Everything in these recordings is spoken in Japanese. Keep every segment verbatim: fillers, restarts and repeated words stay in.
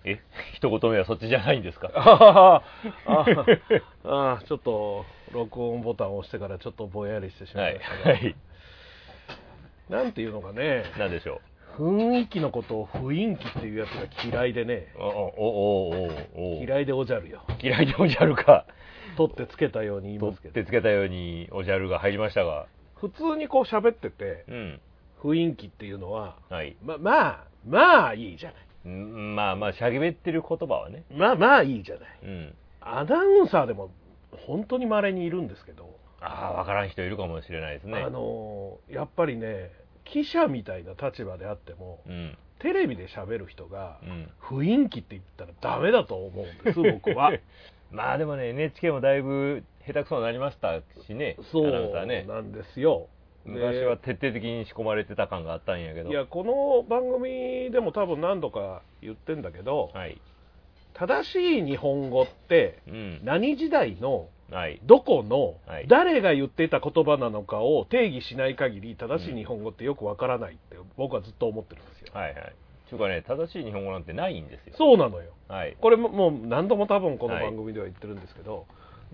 え、一言目はそっちじゃないんですか？ ああ、ちょっと録音ボタンを押してからちょっとぼんやりしてしまいましたね。はいはい、なんていうのかね。 なんでしょう。雰囲気のことを雰囲気っていうやつが嫌いでね。 おおおおお嫌いでおじゃるよ。 嫌いでおじゃるか。 取ってつけたように言いますけど。 取ってつけたようにおじゃるが入りましたが。 普通にこう喋ってて、うん、雰囲気っていうのは、はい、ままあまあいいじゃない。 まあまあしゃべってる言葉はね。 まあまあいいじゃない。うん、アナウンサーでも本当に稀にいるんですけど。 ああ、分からん人いるかもしれないですね。 あのやっぱりね、記者みたいな立場であっても、うん、テレビで喋る人が、うん、雰囲気って言ったらダメだと思うんです僕は。 まあでもね、 エヌエイチケー もだいぶ下手くそになりましたしね。 そうなんですよ。 昔は徹底的に仕込まれてた感があったんやけど。 いや、この番組でも多分何度か言ってんだけど、はい、正しい日本語って何時代のどこの誰が言っていた言葉なのかを定義しない限り正しい日本語ってよくわからないって僕はずっと思ってるんですよ。 はいはい。というかね、正しい日本語なんてないんですよ。 そうなのよ。はい、これももう何度も多分この番組では言ってるんですけど、はい、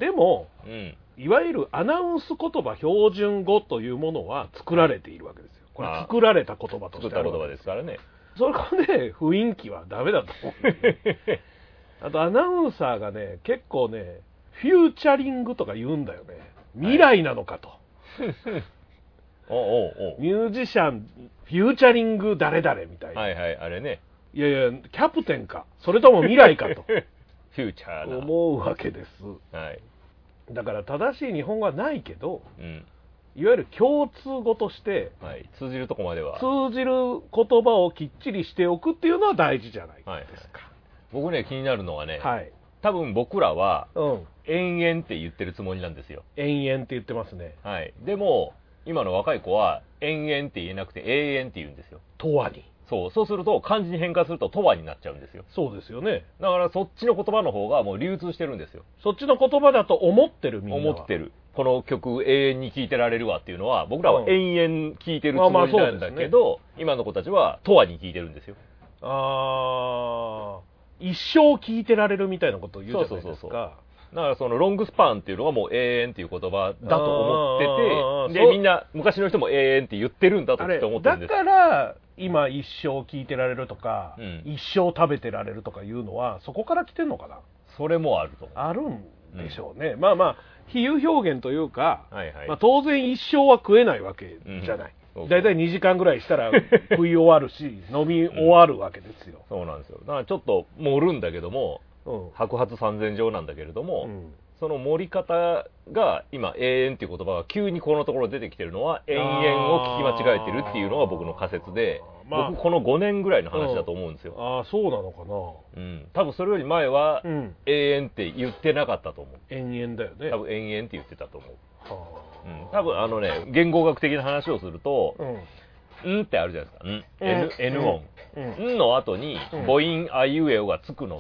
でも、うん、いわゆるアナウンス言葉標準語というものは作られているわけですよ。これ作られた言葉としてあるわけです。 作った言葉ですからね。 それからね、雰囲気はダメだと思う。あとアナウンサーがね、結構ね、フューチャリングとか言うんだよね。未来なのかと。はいおうおうおう、ミュージシャンフューチャリング誰々みたいな。 はいはい、あれね。 いやいや、キャプテンかそれとも未来かとフューチャーな思うわけです。はい。だから正しい日本語はないけど、うん、いわゆる共通語として、 はい、通じるとこまでは通じる言葉をきっちりしておくっていうのは大事じゃないですか。はいはい、 僕ね、気になるのはね、はい、多分僕らは、うん、延々って言ってるつもりなんですよ。 延々って言ってますね。 はい。でも今の若い子は延々って言えなくて永遠って言うんですよ。 とわに。 そう、そうすると漢字に変化するととわになっちゃうんですよ。 そうですよね。 だからそっちの言葉の方がもう流通してるんですよ。 そっちの言葉だと思ってるみんなは。 思ってる。この曲永遠に聴いてられるわっていうのは僕らは延々聴いてるつもりなんだけど、まあまあね、今の子たちはとわに聴いてるんですよ。 あー、一生聴いてられるみたいなことを言うじゃないですか。そうそうそうそう。 だからそのロングスパンっていうのがもう永遠っていう言葉だと思ってて、でみんな昔の人も永遠って言ってるんだと思ってるんです。 だから今一生聞いてられるとか、うん、一生食べてられるとかいうのはそこから来てんのかな。 それもあると思う。 あるんでしょうね。うん、まあまあ比喩表現というか、はいはい、まあ、当然一生は食えないわけじゃない。うん、だいたいにじかんぐらいしたら食い終わるし飲み終わるわけですよ。 うん、そうなんですよ。だからちょっと盛るんだけども。うん、白髪三千丈なんだけれども、うん、その盛り方が今永遠っていう言葉が急にこのところ出てきてるのは延々を聞き間違えてるっていうのが僕の仮説で、まあ、僕このごねんぐらいの話だと思うんですよ。 うん、ああそうなのかな。うん、多分それより前は、うん、永遠って言ってなかったと思う。 延々だよね。 多分延々って言ってたと思う。はあ、うん、多分あのね言語学的な話をすると、うんんってあるじゃないですか。ん、うん、N, N 音。うん、んの後に母音あいうえおがつくのって、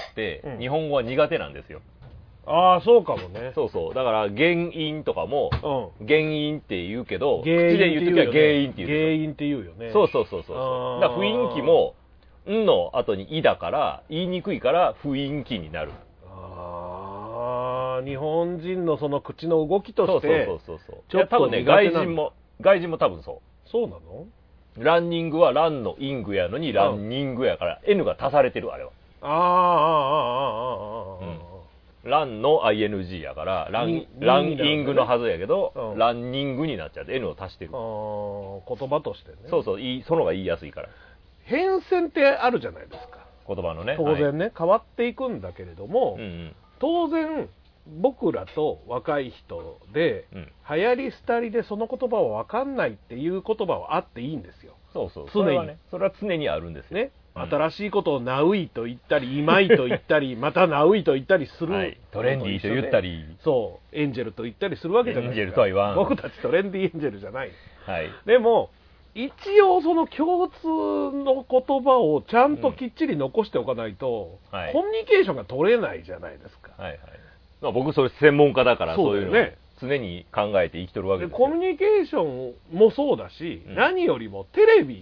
うん、日本語は苦手なんですよ。 ああそうかもね。 そうそう。だから元音とかも、うん、元音って言うけど、口で言うときは原因って言う。 原因って言うよね。 そうそうそうそう。だから雰囲気もんの後にいだから言いにくいから雰囲気になる。 ああ日本人のその口の動きとして、 そうそうそうそう。ちょっと多分ね外人も外人も多分そう。 そうなの？ ランニングはランのイングやのにランニングやから、うん、N が足されてるあれは。 あああああああああ、 うん、ランの アイエヌジー やからランランイングのはずやけど、うん、ランニングになっちゃって N を足してる。 あ言葉としてね。 そうそういいその方が言いやすいから。 変遷ってあるじゃないですか。 言葉のね。 当然ね、はい、変わっていくんだけれども、うんうん、当然僕らと若い人で、うん、流行り廃りでその言葉は分かんないっていう言葉はあっていいんですよ。 そうそう常にそれはね、それは常にあるんですよね。 うん、新しいことをナウイと言ったり今井と言ったりまたナウイと言ったりする、はい、 トレンディーと言ったりそうエンジェルと言ったりするわけじゃないですか。 エンジェルとは言わん。 僕たちトレンディーエンジェルじゃない、 はい、 でも一応その共通の言葉をちゃんときっちり残しておかないと、うんはい、コミュニケーションが取れないじゃないですか。 はいはい、まあ、僕それ専門家だからそういうの、ね、常に考えて生きとるわけですよ。 コミュニケーションもそうだし、うん、何よりもテレビ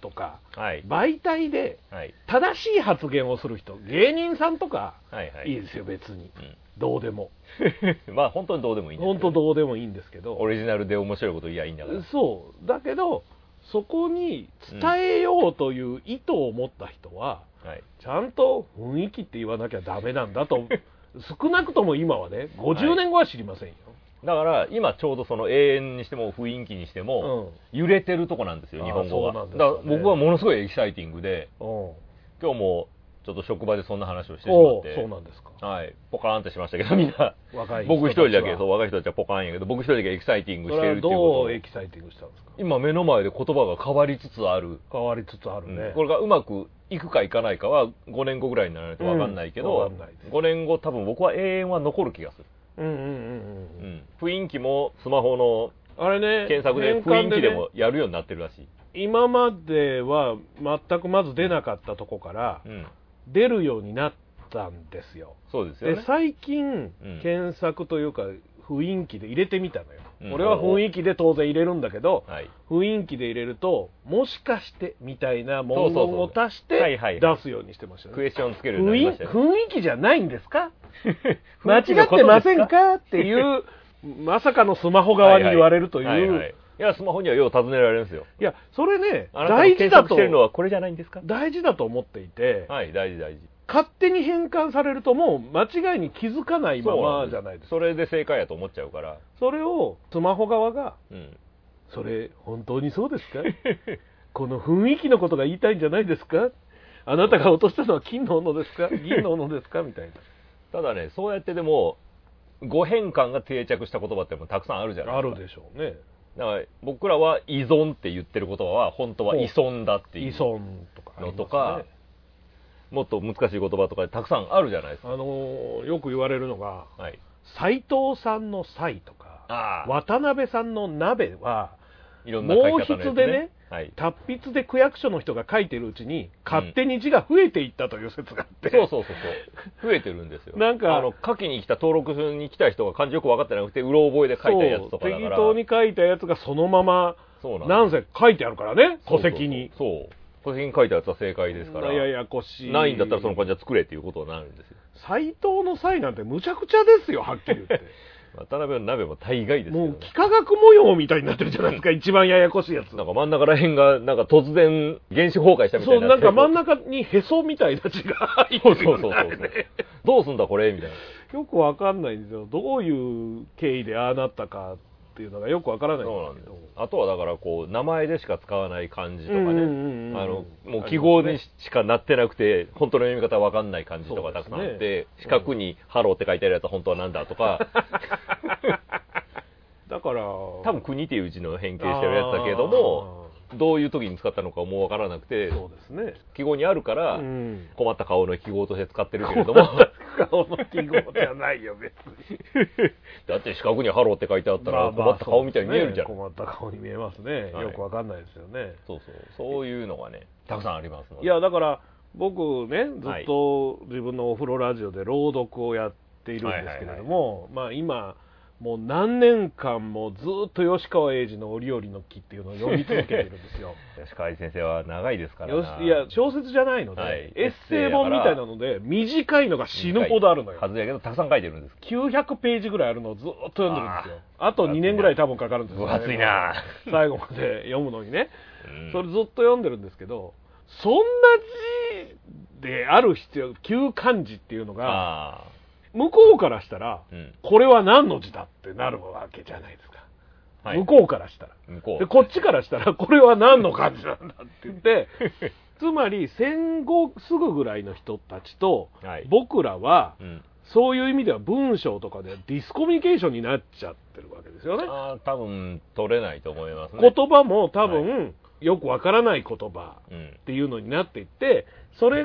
とか、はい、媒体で正しい発言をする人、芸人さんとかいいですよ、別に、うん、どうでもまあ本当にどうでもいいんですけど、ね、 本当どうでもいいんですけど、 オリジナルで面白いこと言えばいいんだから。 そうだけど、そこに伝えようという意図を持った人は、うん、はい、ちゃんと雰囲気って言わなきゃダメなんだと少なくとも今はね、ごじゅうねんごは知りませんよ、はい、 だから今ちょうどその永遠にしても雰囲気にしても、うん、揺れてるとこなんですよ、日本語が。そうなんですよね。だから僕はものすごいエキサイティングで、うん、今日もちょっと職場でそんな話をしてしまって、 そうなんですか。 はい、ポカーンってしましたけど、みんな若い僕一人だけ、そう、若い人たちはポカーンやけど、僕一人だけエキサイティングしてるっていうこと。 どうエキサイティングしたんですか？ 今目の前で言葉が変わりつつある。 変わりつつあるね。 うん、これがうまくいくかいかないかはごねんごぐらいにならないと分かんないけど、うん、ごねんご多分僕は永遠は残る気がする。うんうんうんうん。うん、雰囲気もスマホのあれね、検索で雰囲気でもやるようになってるらしい。 今までは全くまず出なかったとこから、うん、出るようになったんですよ。 そうですよね。 で最近、うん、検索というか雰囲気で入れてみたのよ。うん、俺は雰囲気で当然入れるんだけど、はい、雰囲気で入れるともしかしてみたいな文言を足して出すようにしてましたね。 クエスチョンつけるようになりましたよ。 雰囲気じゃないんですか間違ってませんかっていうまさかのスマホ側に言われるという。はいはいはいはい、 いや、スマホにはよう尋ねられるんですよ。 いや、それね、大事だと。 してるのはこれじゃないんですか？ 大事だと思っていて。 はい、大事大事。 勝手に変換されるともう間違いに気づかないままじゃないですか。 それで正解やと思っちゃうから。 それをスマホ側が、うん、それ本当にそうですかこの雰囲気のことが言いたいんじゃないですか？あなたが落としたのは金の斧ですか？銀の斧ですか？みたいな。 ただね、そうやってでも語変換が定着した言葉ってもたくさんあるじゃないですか。 あるでしょうね。 だから僕らは依存って言ってる言葉は本当は依存だっていうのとか、もっと難しい言葉とかでたくさんあるじゃないですか。 あのー、よく言われるのが、はい、斉藤さんの斉とか渡辺さんの鍋はいろんな書き方のやつね、毛筆でね、はい、達筆で区役所の人が書いてるうちに勝手に字が増えていったという説があって、 うん、そうそうそうそう増えてるんですよ。なんかあの書きに来た登録に来た人が漢字よく分かってなくてうろ覚えで書いたやつとかだから、 適当に書いたやつがそのままなんせ書いてあるからね、戸籍に。 そうそうそう、戸籍に書いたやつは正解ですから、 ややこしい。 ないんだったらその漢字は作れっていうことになるんですよ。 斉藤の斉なんてむちゃくちゃですよ、はっきり言って渡辺の鍋も大概ですけど、ね、 もう幾何学模様みたいになってるじゃないですか一番ややこしいやつ。 なんか真ん中ら辺がなんか突然原子崩壊したみたいな。 そう、なんか真ん中にへそみたいな字が入ってるんだよね。そうそうそうそうどうすんだこれみたいな。よくわかんないんですよ。どういう経緯でああなったかっていうのがよくわからないんですけど。 あとはだからこう名前でしか使わない漢字とかね、あのもう記号にしかなってなくて本当の読み方わかんない漢字とかたくさんあって、ね、四角にハローって書いてあるやつは本当はなんだとかだから多分国っていう字の変形してるやつだけどもどういう時に使ったのかもうわからなくて、 そうですね、 記号にあるから困った顔の記号として使ってるけれども、 顔の記号じゃないよ別にだって四角にハローって書いてあったら困った顔みたいに見えるじゃん。 まあまあね、困った顔に見えますね、はい、よくわかんないですよね。 そうそう、そういうのがねたくさんありますので。 いやだから僕ねずっと自分のお風呂ラジオで朗読をやっているんですけれども、まあ今もう何年間もずっと吉川英治の折々の木っていうのを読み続けてるんですよ吉川英治先生は長いですからな。 いや小説じゃないので、はい、エッセイ本みたいなので短いのが死ぬほどあるのよ。 はずやけどたくさん書いてるんです。 きゅうひゃくページぐらいあるのをずっと読んでるんですよ。あとにねんぐらい多分かかるんですよ、 ね、分厚いな最後まで読むのにね、うん、それずっと読んでるんですけど、そんな字である必要、旧漢字っていうのが向こうからしたら、うん、これは何の字だってなるわけじゃないですか、はい、向こうからしたら。向こうでこっちからしたらこれは何の漢字なんだって言ってつまり戦後すぐぐらいの人たちと、はい、僕らは、うん、そういう意味では文章とかでディスコミュニケーションになっちゃってるわけですよね。 あ、多分取れないと思いますね。 言葉も多分、はい、よくわからない言葉っていうのになっていって、それが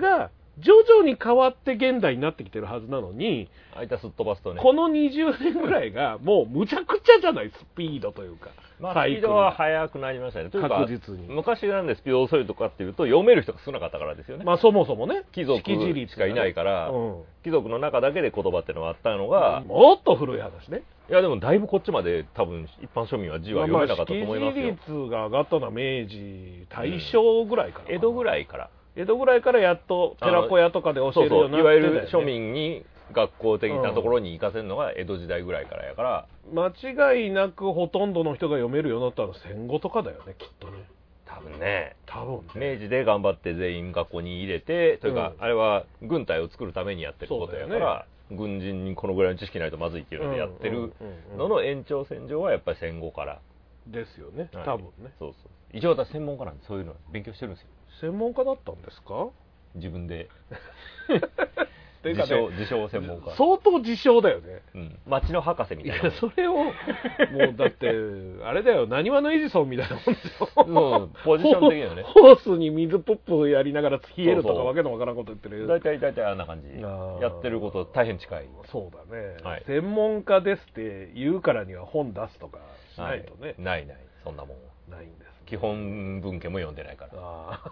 徐々に変わって現代になってきてるはずなのに、 間すっ飛ばすとね、 このにじゅうねんぐらいがもうむちゃくちゃじゃない、スピードというか、 まあ、スピードは速くなりましたね。というか確実に昔なんでスピード遅いとかっていうと読める人が少なかったからですよね。 まあそもそもね、 貴族しかいないから、うん、貴族の中だけで言葉っていうのがあったのが、 もっと古い話ね。 いやでもだいぶこっちまで多分一般庶民は字は読めなかったと思いますよ。 識字率が上がったのは明治大正ぐらいから、 うん、江戸ぐらいから江戸ぐらいからやっと寺子屋とかで教えるようになって、ね、 そうそう、いわゆる庶民に学校的なところに行かせるのが江戸時代ぐらいからやから、 うん、間違いなくほとんどの人が読めるようになったのは戦後とかだよね、きっとね。 多分ね、 多分ね、 明治で頑張って全員学校に入れてというか、うん、あれは軍隊を作るためにやってることやから、ね、軍人にこのぐらいの知識ないとまずいっていうのでやってるのの延長線上はやっぱり戦後からですよね、多分ね。 そうそう、一応私専門家なんでそういうの勉強してるんですよ。 専門家だったんですか？ 自分で自称、自称専門家。 相当自称だよね。 うん。町の博士みたいな。 いや、それを、もうだって、あれだよ、なにわのエジソンみたいなもんですよ。 うん、ポジション的にはね。 ホースに水ポップやりながら冷えるとかわけのわからんこと言ってる。 大体、大体あんな感じ。やってること大変近い。 そうだね、 はい。 専門家ですって言うからには本出すとかしないとね。はい、 ないない、そんなもんは。 ないんです、ね。 基本文献も読んでないから。 あ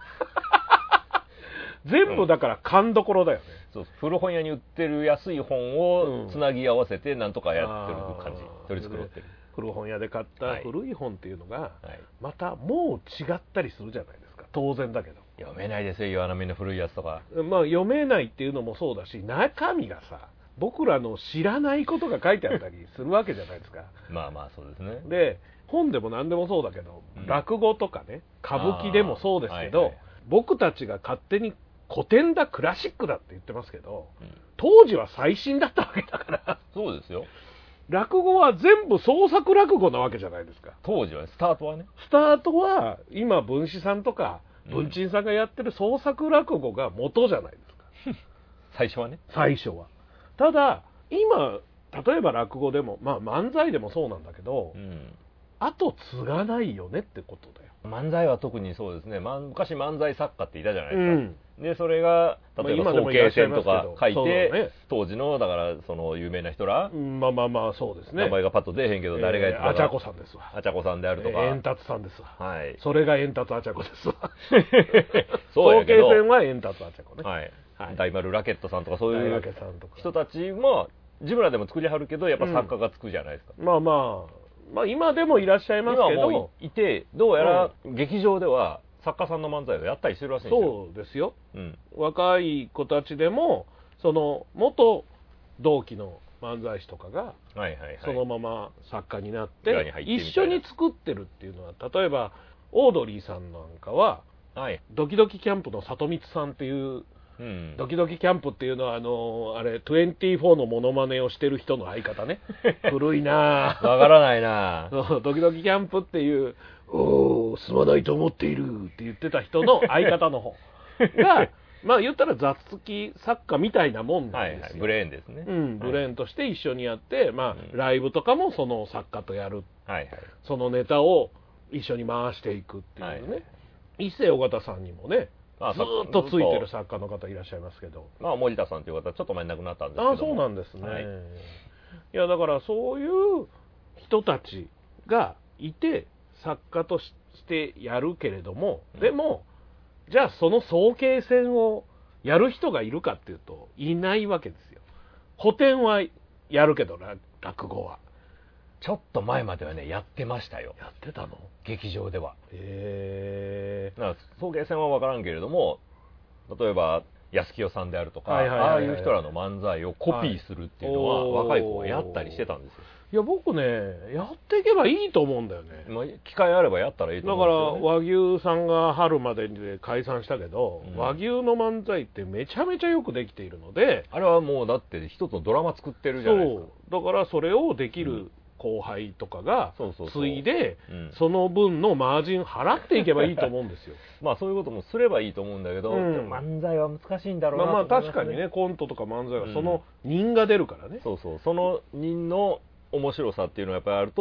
全部だから勘どころだよね、 うん、そう、古本屋に売ってる安い本をつなぎ合わせてなんとかやってる感じ、取り繕ってる。 古本屋で買った古い本っていうのが、はい、またもう違ったりするじゃないですか、当然だけど。 読めないですよ、岩波の古いやつとか。 まあ読めないっていうのもそうだし、中身がさ、僕らの知らないことが書いてあったりするわけじゃないですか。 まあまあそうですね。 で、本でも何でもそうだけど、うん、落語とかね、歌舞伎でもそうですけど、はいはい、僕たちが勝手に古典だ、クラシックだって言ってますけど、うん、当時は最新だったわけだから。 そうですよ。 落語は全部創作落語なわけじゃないですか。 当時は、スタートはね。 スタートは、今、文枝さんとか、文鎮さんがやってる創作落語が元じゃないですか。 最初はね。 最初は。ただ、今、例えば落語でも、まあ漫才でもそうなんだけど、うん、後継がないよねってことだよ。 漫才は特にそうですね。昔漫才作家っていたじゃないですか。うん、で、それが、例えば早慶戦とか書いて、ね、当時の、だから、その有名な人ら、 まあまあまあ、そうですね。 名前がパッと出えへんけど、えー、誰がやってたか。 あちゃこさんですわ。 あちゃこさんであるとか。 えー、円達さんですわ。 はい。 それが円達あちゃこですわ。 そうやけど。 早慶戦は円達あちゃこね。 はい。はい、大丸ラケットさんとかそういう人たちも、自分らでも作りはるけど、やっぱ作家がつくじゃないですか。 うん、まあまあ、まあ今でもいらっしゃいますけど。 今もいて、どうやら劇場では作家さんの漫才をやったりしてるらしいんですよ。 そうですよ。うん、若い子たちでも、その元同期の漫才師とかが、そのまま作家になって、一緒に作ってるっていうのは、例えば、オードリーさんなんかは、はい、ドキドキキャンプの里光さんっていう、うん、ドキドキキャンプっていうのは、あのー、あれ、にじゅうよんのモノマネをしてる人の相方ね。古いなぁ。 わからないなぁ。ドキドキキャンプっていう、おー、すまないと思っているって言ってた人の相方の方が、まあ言ったら雑記作家みたいなもんなんですよ。はいはい、 ブレーンですね。 うん、ブレーンとして一緒にやって、まあ、うん、ライブとかもその作家とやる。はいはい、そのネタを一緒に回していくっていうね。はいはい、伊勢尾形さんにもね、まあ、ずっとついてる作家の方いらっしゃいますけど、 まあ、森田さんという方はちょっと前に亡くなったんですけども。 あ、そうなんですね、はい、いやだからそういう人たちがいて作家としてやるけれども、うん、でもじゃあその早慶戦をやる人がいるかっていうといないわけですよ。古典はやるけど落語はちょっと前まではねやってましたよ。 やってたの？ 劇場では。 へえ。 早慶戦は分からんけれども、例えば安清さんであるとか、ああいう人らの漫才をコピーするっていうのは、はい、若い子がやったりしてたんですよ。 いや僕ねやっていけばいいと思うんだよね。 まあ、機会あればやったらいいと思うんですよ、ね、 だから和牛さんが春までに解散したけど、うん、和牛の漫才ってめちゃめちゃよくできているので、 あれはもうだって一つのドラマ作ってるじゃないですか。 そうだからそれをできる、うん後輩とかが継いでその分のマージン払っていけばいいと思うんですよ。 まあそういうこともすればいいと思うんだけど、うん、漫才は難しいんだろうなと思いますね。まあまあ確かにねコントとか漫才はその人が出るからね、うん、 そうそうその人の面白さっていうのがやっぱりあると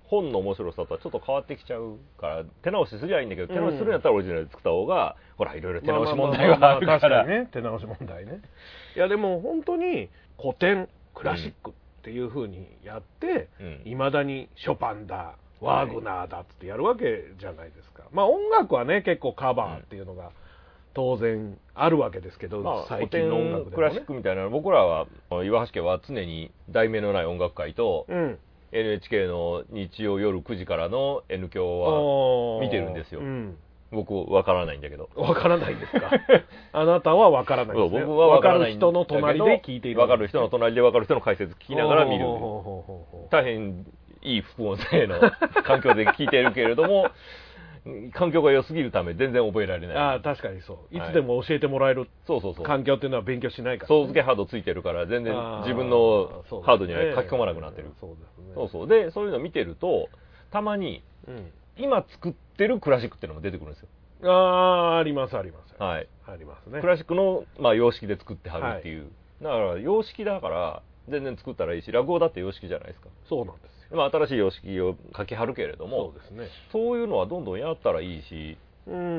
本の面白さとはちょっと変わってきちゃうから手直しすりゃいいんだけど、手直しするんやったらオリジナルで作った方が、ほらいろいろ手直し問題があるからね、手直し問題ね。いやでも本当に古典クラシックっていう風にやっていま、うん、だにショパンだワーグナーだってやるわけじゃないですか。まあ音楽はね結構カバーっていうのが当然あるわけですけど、 まあ、最近の音楽でも、ね、クラシックみたいなの僕らは岩橋家は常に題名のない音楽会と、うん、エヌエイチケー の日曜夜くじからの N 響は見てるんですよ、うん、僕わからないんだけど。 わからないですか。あなたはわからないですね。僕はわからないんだけど、わかる人の隣で聞いている。 わかる人の隣でわかる人の解説聞きながら見る。大変いい副音声の環境で聞いているけれども、環境が良すぎるため全然覚えられない。 ああ、確かにそう。いつでも教えてもらえる、はい、そうそうそう環境っていうのは勉強しないから、 ね。総付けハードついてるから全然自分のハードには書き込まなくなってる。そうですね。そうそう。で、そういうの見てると、たまに、うん、今作ってるクラシックっていうのも出てくるんですよ。 ああ、ありますあります。 はい。 ありますね。 クラシックの、まあ、様式で作ってはるっていう。はい、だから、様式だから、全然作ったらいいし、落語だって様式じゃないですか。 そうなんですよ。 まあ、新しい様式を書きはるけれども、 そうですね。 そういうのはどんどんやったらいいし。 うん。うん、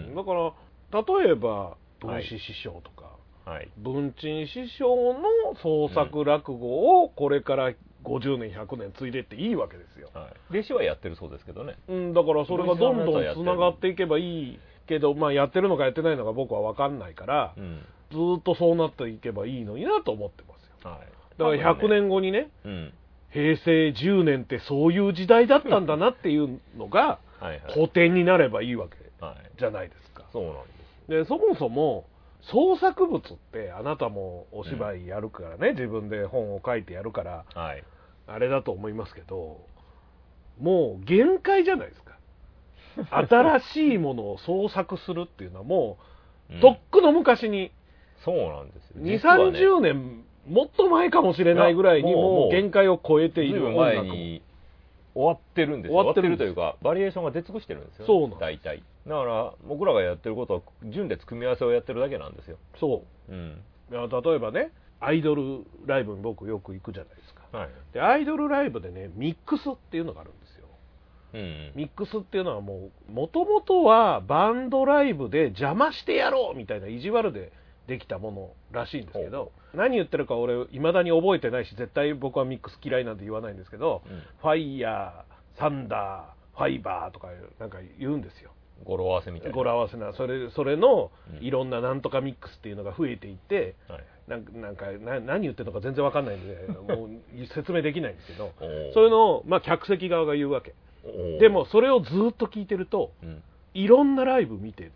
だから、例えば、文枝師匠とか、はい、文珍師匠の創作落語をこれからごじゅうねん、ひゃくねん継いでっていいわけですよ。 はい、弟子はやってるそうですけどね。 うん、だからそれがどんどんつながっていけばいいけど、まあ、やってるのかやってないのか僕は分かんないから、うん、ずっとそうなっていけばいいのになと思ってますよ。はい、だからひゃくねんごにね、うん、へいせいじゅうねんってそういう時代だったんだなっていうのが古典になればいいわけじゃないですか。はい、 そうなんです。 で、そもそも創作物ってあなたもお芝居やるからね、うん、自分で本を書いてやるから、はい、あれだと思いますけど、もう限界じゃないですか。新しいものを創作するっていうのはもう、うん、とっくの昔に、 そうなんですよ。 に、さんじゅうねんもっと前かもしれないぐらいにもう限界を超えている音楽も終わってるんですよ。終わってるというか、バリエーションが出尽くしてるんですよ、ね。そうなんです。大体。だから僕らがやってることは順列組み合わせをやってるだけなんですよ。 そう。うん。例えばね、アイドルライブに僕よく行くじゃないですか。はい、でアイドルライブでね、ミックスっていうのがあるんですよ。うん、ミックスっていうのはもう元々はバンドライブで邪魔してやろうみたいな意地悪でできたものらしいんですけど、何言ってるか俺未だに覚えてないし、絶対僕はミックス嫌いなんて言わないんですけど、うん、ファイヤー、サンダー、ファイバーとかなんか言うんですよ。 語呂合わせみたいな。 語呂合わせな、それそれのいろんななんとかミックスっていうのが増えていって、うん、はい、なんかなんかな何言ってるのか全然わかんないんでもう説明できないんですけどそういうのを、まあ、客席側が言うわけでもそれをずっと聞いてると、うん、いろんなライブ見てって、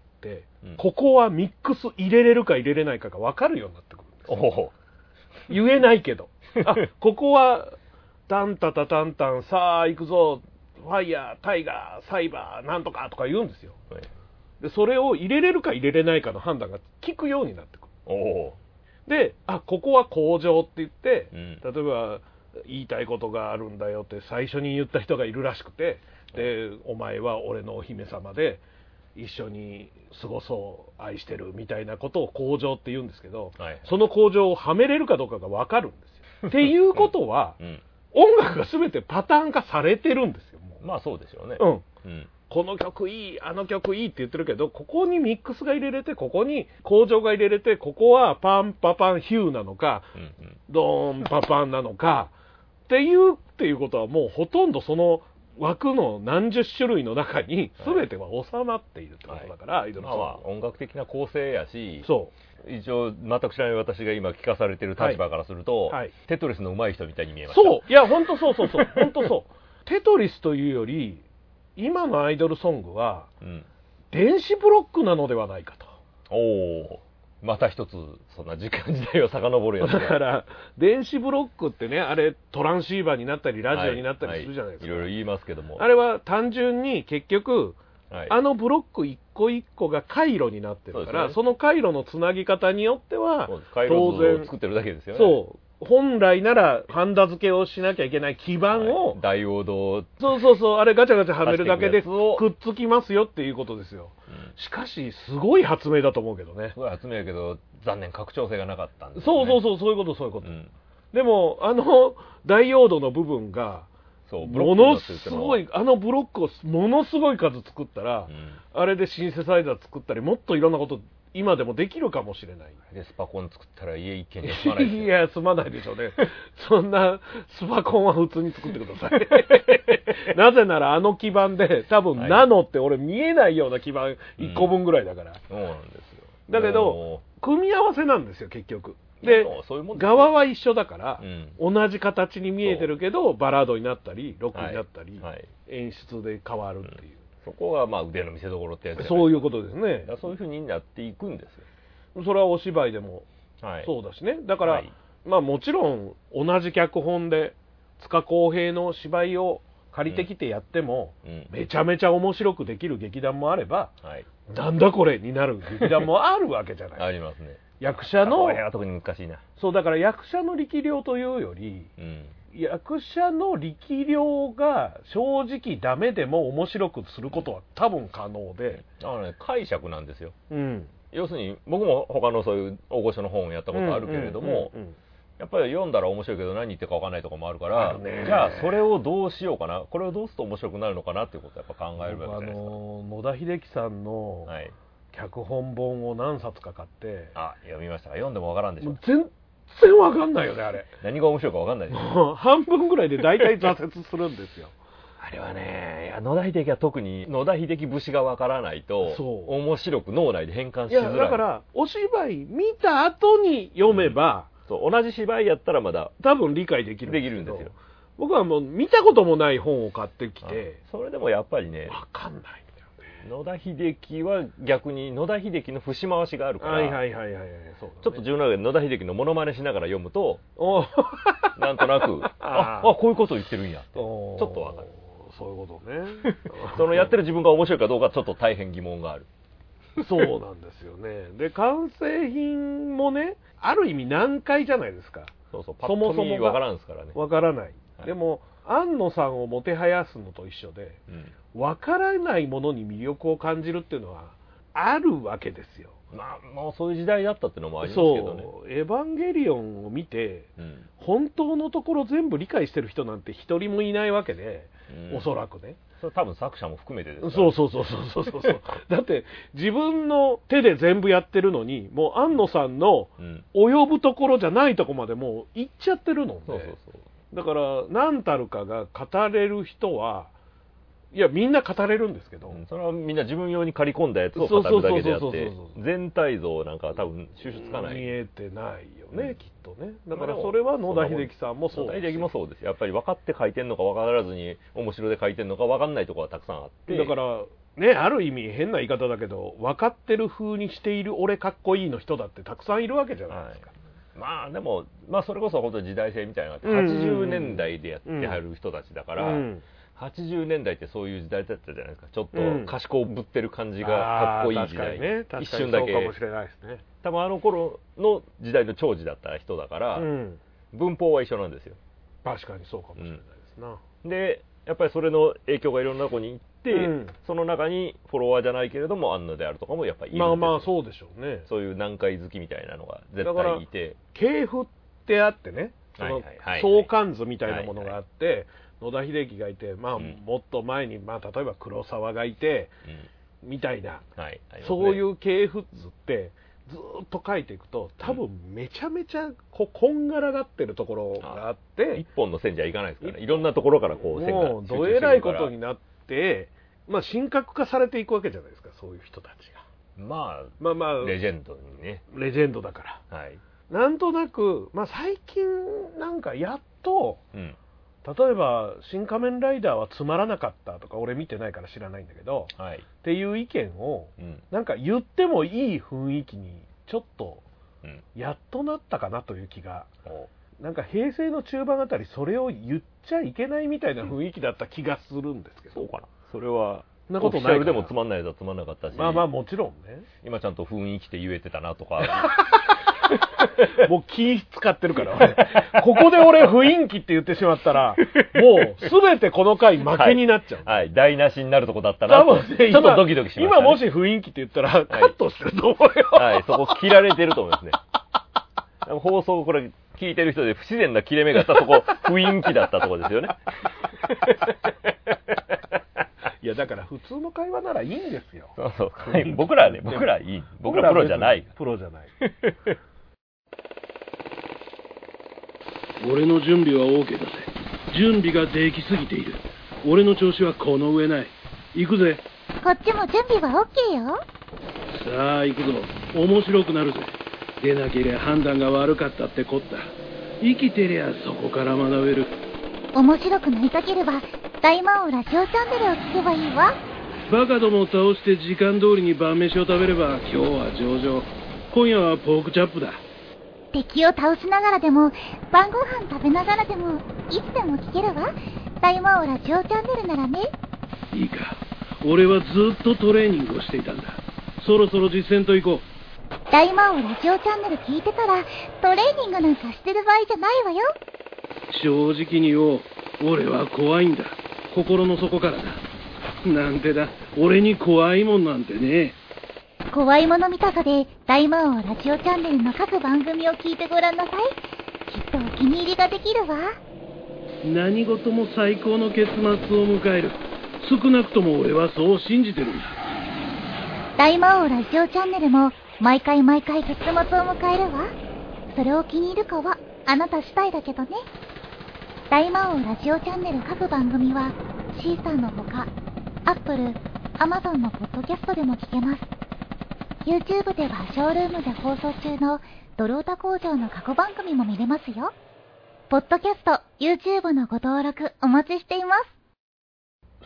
うん、ここはミックス入れれるか入れれないかが分かるようになってくるんですよ。言えないけどあここはタンタタタンタンさあ行くぞファイヤータイガーサイバーなんとかとか言うんですよ、はい、でそれを入れれるか入れれないかの判断が効くようになってくる。おで、あ、ここは工場って言って、うん、例えば言いたいことがあるんだよって最初に言った人がいるらしくて、で、お前は俺のお姫様で一緒に過ごそう愛してるみたいなことを工場って言うんですけど、はい、その工場をはめれるかどうかが分かるんですよ。っていうことは、うん、音楽が全てパターン化されてるんですよ。もうまあそうでしょうね。 うん。うんこの曲いい、あの曲いいって言ってるけど、ここにミックスが入れれて、ここに工場が入れれて、ここはパンパパンヒューなのか、うんうん、ドーンパパンなのか、っていうっていうことはもうほとんどその枠の何十種類の中に全ては収まっているってことだから、はい、アイドルソングは、 まあ、音楽的な構成やし、そう一応全く知らない私が今聞かされてる立場からすると、はいはい、テトリスの上手い人みたいに見えました。 そういや本当そうそうそう本当そうテトリスというより今のアイドルソングは、うん、電子ブロックなのではないかと。 おお、また一つそんな時間時代を遡るやつだから電子ブロックってね、あれトランシーバーになったりラジオになったりするじゃないですか、 はいはい、いろいろ言いますけども、 あれは単純に結局、はい、あのブロック一個一個が回路になってるから、 そ,、ね、その回路のつなぎ方によっては回路図を作ってるだけですよね。 そう本来ならハンダ付けをしなきゃいけない基板を、 はい、ダイオードをそうそうそうあれガチャガチャはめるだけでくっつきますよっていうことですよ、うん、しかしすごい発明だと思うけどね。 すごい発明やけど残念拡張性がなかったんですよね。そうそうそうそういうことそういうこと、うん、でもあのダイオードの部分がそう、 ものすごい、あのブロックをものすごい数作ったら、うん、あれでシンセサイザー作ったり、もっといろんなこと今でもできるかもしれない。 でスパコン作ったら家一軒には済まないですよ。 いや、済まないでしょうね。そんなスパコンは普通に作ってください。なぜならあの基板で多分ナノって俺見えないような基板いっこぶんぐらいだから。 うん、そうなんですよ。 だけど組み合わせなんですよ結局。で側は一緒だから、うん、同じ形に見えてるけどバラードになったりロックになったり、はいはい、演出で変わるっていう、うん、 そこがまあ腕の見せ所ってやつじゃない。 そういうことですね。 そういう風になっていくんですよ。 それはお芝居でもそうだしね、はい、だから、はい、まあもちろん同じ脚本で塚公平の芝居を借りてきてやっても、うん、めちゃめちゃ面白くできる劇団もあれば、はい、なんだこれになる劇団もあるわけじゃない。 ありますね。 役者の特に難しいな。 そうだから役者の力量というより、うん、役者の力量が正直ダメでも面白くすることは多分可能で、 だからね解釈なんですよ。うん、要するに僕も他のそういう大御所の本をやったことあるけれども、やっぱり読んだら面白いけど何言ってるか分かんないとかもあるから、じゃあそれをどうしようかな、これをどうすると面白くなるのかなっていうことをやっぱ考えるわけじゃないですか。あの野田秀樹さんの、はい脚本本を何冊か買ってあ読みましたが読んでもわからんでしょ。 全然わかんないよねあれ。 何が面白いかわかんないでしょ。半分ぐらいで大体挫折するんですよ。 あれはね、いや野田秀樹は特に野田秀樹節がわからないと面白く脳内で変換しづらい。 いやだからお芝居見た後に読めば、 うん、そう同じ芝居やったらまだ多分理解できるんですけど、 できるんですよ。 僕はもう見たこともない本を買ってきて、 それでもやっぱりねわかんない。 野田秀樹は逆に野田秀樹の節回しがあるから、 はいはいはいはい、そうだね、 ちょっと自分の中で野田秀樹のモノマネしながら読むとなんとなくああこういうことを言ってるんやってちょっとわかる。 そういうことね。 そのやってる自分が面白いかどうかちょっと大変疑問がある。 そうなんですよね。で完成品もねある意味難解じゃないですか。 そうそうパッと見わからんですからね。 わからない、はい、でも庵野さんをもてはやすのと一緒で、わ、うん、からないものに魅力を感じるっていうのはあるわけですよ。 まあもうそういう時代だったっていうのもありますけどね。 そうエヴァンゲリオンを見て、うん、本当のところ全部理解してる人なんて一人もいないわけで、うん、おそらくね。 それ多分作者も含めてですから、ね、 そうそうそうそうそうそうだって自分の手で全部やってるのにもう庵野さんの及ぶところじゃないところまでもう行っちゃってるので、そうそうそうだから何たるかが語れる人はいやみんな語れるんですけど、うん、 それはみんな自分用に借り込んだやつを語るだけであって全体像なんか多分収集つかない。 見えてないよね、うん、きっとね。だからそれは野田秀樹さんもそうです。 野田秀樹もそうです。やっぱり分かって書いてんのか分からずに面白で書いてんのか分かんないところがたくさんあって、 だからねある意味変な言い方だけど分かってる風にしている俺かっこいいの人だってたくさんいるわけじゃないですか、はい。 まあでも、まあ、それこそ本当に時代性みたいなのがあって、はちじゅうねんだいでやってはる人たちだから、うん、はちじゅうねんだいってそういう時代だったじゃないですか。ちょっと賢ぶってる感じがかっこいい時代、うんね、一瞬だけそうかもしれないですね。 多分あの頃の時代の寵児だった人だから、うん、文法は一緒なんですよ。 確かにそうかもしれないですな、 うん、でやっぱりそれの影響がいろんなとこに行って、うん、その中にフォロワーじゃないけれども庵野であるとかもやっぱりいるんですよ。 まあまあそうでしょうね。 そういう難解好きみたいなのが絶対いて、 系譜ってあってね、その相関図みたいなものがあって、はいはいはい、野田秀樹がいて、まあ、うん、もっと前に、まあ、例えば黒沢がいて、うん、みたいな、はいね、そういう系譜図ってずっと書いていくと多分めちゃめちゃこうこんがらがってるところがあって、 一本の線じゃいかないですからね。いろんなところからこう線がもうどえらいことになって、まあ、神格化されていくわけじゃないですか、そういう人たちが。まあ、まあまあレジェンドにね。 レジェンドだから。はい。なんとなく、まあ、最近なんかやっと、うん、例えば「新仮面ライダー」はつまらなかったとか俺見てないから知らないんだけど、はい、っていう意見を、うん、なんか言ってもいい雰囲気にちょっとやっとなったかなという気が、うん、なんか平成の中盤あたりそれを言っちゃいけないみたいな雰囲気だった気がするんですけど、 そうかな。それはそんなことない。オフィシャルでもつまんないやつはつまんなかったし、 まあまあもちろんね、 今ちゃんと雰囲気で言えてたなとかもう気使ってるから俺ここで俺雰囲気って言ってしまったらもう全てこの回負けになっちゃう、 はいはい、台無しになるとこだったなと、ね、ちょっとドキドキしました、ね、 今もし雰囲気って言ったらカットしてると思うよ、 はい、はい、そこ切られてると思いますね放送これ聞いてる人で不自然な切れ目があったとこ雰囲気だったとこですよねいやだから普通の会話ならいいんですよ。 そうそう、はい、僕らはね、僕らはいい。僕らはプロじゃない。 プロじゃない。 俺の準備は OK だぜ。準備ができすぎている。俺の調子はこの上ない。行くぜ。 こっちも準備は OK よ。 さあ行くぞ。面白くなるぜ。出なけりゃ判断が悪かったってこった。生きてりゃそこから学べる。 面白くなりたければ大魔王ラジオチャンネルを聞けばいいわ。 バカどもを倒して時間通りに晩飯を食べれば今日は上々。今夜はポークチャップだ。 敵を倒しながらでも晩ご飯食べながらでもいつでも聞けるわ。大魔王ラジオチャンネルならね。 いいか、俺はずっとトレーニングをしていたんだ。そろそろ実践と行こう。 大魔王ラジオチャンネル聞いてたらトレーニングなんかしてる場合じゃないわよ。 正直に言おう。俺は怖いんだ。心の底からだ。なんてだ、俺に怖いもんなんてね。 怖いもの見たさで大魔王ラジオチャンネルの各番組を聞いてごらんなさい。きっとお気に入りができるわ。 何事も最高の結末を迎える。少なくとも俺はそう信じてるんだ。 大魔王ラジオチャンネルも毎回毎回結末を迎えるわ。それを気に入るかはあなた次第だけどね。大魔王ラジオチャンネル各番組はシーサーのほか Apple、Amazon のポッドキャストでも聞けます。 YouTube ではショールームで放送中のドルオタ工場の過去番組も見れますよ。ポッドキャスト、YouTube のご登録お待ちしています。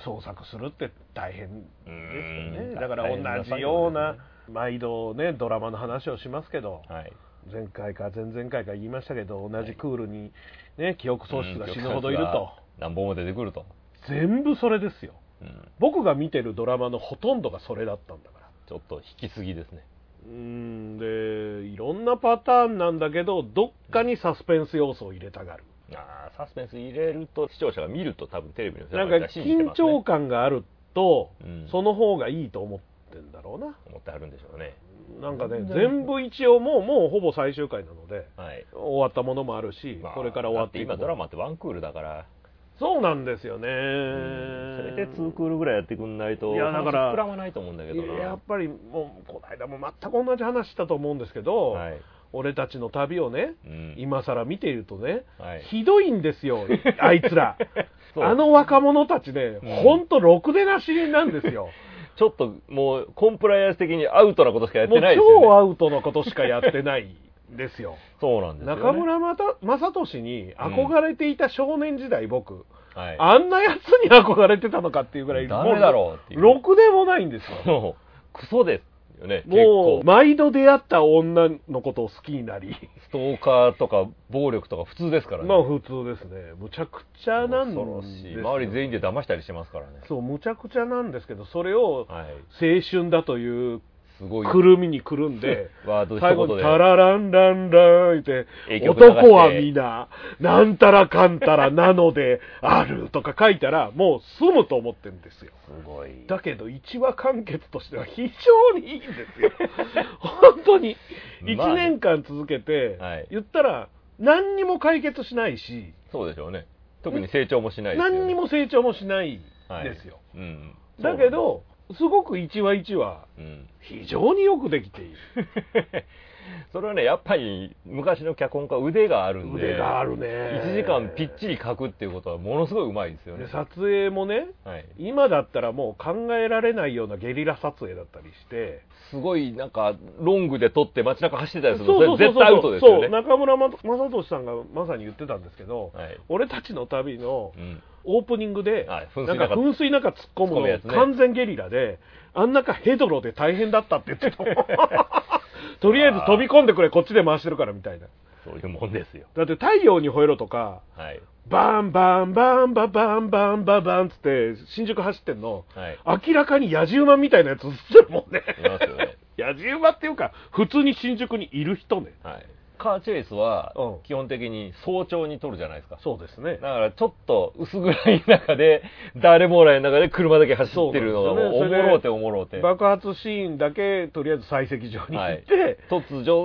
創作するって大変ですよね。だから同じような毎度ねドラマの話をしますけど、はい、前回か前々回か言いましたけど、同じクールにね記憶喪失が死ぬほどいると、 何本も出てくると、 全部それですよ、うん、僕が見てるドラマのほとんどがそれだったんだから。 ちょっと引きすぎですね。 うーんでいろんなパターンなんだけど、どっかにサスペンス要素を入れたがる、 うん、あサスペンス入れると視聴者が見ると多分テレビの世界が信じてますね。なんか緊張感があると、うん、その方がいいと思ってんだろうな。 思ってあるんでしょうね。 なんかね、全部一応もうもうほぼ最終回なので、はい、終わったものもあるし、まあ、これから終わっていく。 今ドラマってワンクールだから。 そうなんですよね。 せめてツークールぐらいやってくんないと、いやだから膨らまないと思うんだけどな。 やっぱりもうこの間も全く同じ話したと思うんですけど、はい、俺たちの旅をね、うん、今更見ているとね、はい、ひどいんですよあいつら。あの若者たちね、うん、ほんとろくでなしなんですよ。 ちょっともうコンプライアンス的にアウトなことしかやってないですよね。 もう超アウトなことしかやってないんですよ。 そうなんですよね。 中村雅俊に憧れていた少年時代、うん、僕、はい、あんなやつに憧れてたのかっていうぐらい、 ダメだろうっていう。 ろくでもないんですよ。クソですよね。 もう毎度出会った女のことを好きになり、 ストーカーとか暴力とか普通ですからね。 まあ普通ですね。むちゃくちゃなんですよ。 周り全員で騙したりしてますからね。 そう、むちゃくちゃなんですけど、それを青春だというすごいくるみにくるんで、最後にタラランランランって男は皆なんたらかんたらなのであるとか書いたらもう済むと思ってるんですよ。 すごい。 だけどいちわ完結としては非常にいいんですよ。本当にいちねんかん続けて、まあね、はい、言ったら何にも解決しないし、 そうでしょうね。特に成長もしないですよね。 何にも成長もしないですよ。はい、うん、だけどすごく一話一話、うん、非常によくできている。 それはね、やっぱり昔の脚本家腕があるんで、 腕があるね。 いちじかんぴっちり書くっていうことはものすごいうまいですよね。 で撮影もね、はい、今だったらもう考えられないようなゲリラ撮影だったりして、 すごいなんかロングで撮って街中走ってたりするの、それ絶対アウトですよね。 そう、中村雅俊さんがまさに言ってたんですけど、はい、俺たちの旅の、うんオープニングで、はい、なんか噴水なんか突っ込むの、ね、完全ゲリラで、あん中ヘドロで大変だったって言ってたもん。とりあえず飛び込んでくれ、こっちで回してるからみたいな。 そういうもんですよ。 だって太陽に吠えろとか、はい、バンバンバンババンバンババンつって新宿走ってんの、はい、明らかに野じ馬みたいなやつ映ってるもんね。いますよね。野じ馬っていうか普通に新宿にいる人ね。はい、 カーチェイスは基本的に早朝に撮るじゃないですか。 そうですね。 だからちょっと薄暗い中で誰もおらない中で車だけ走ってるのがもうおもろうておもろうて。 爆発シーンだけとりあえず採石場に行って、はい、 突如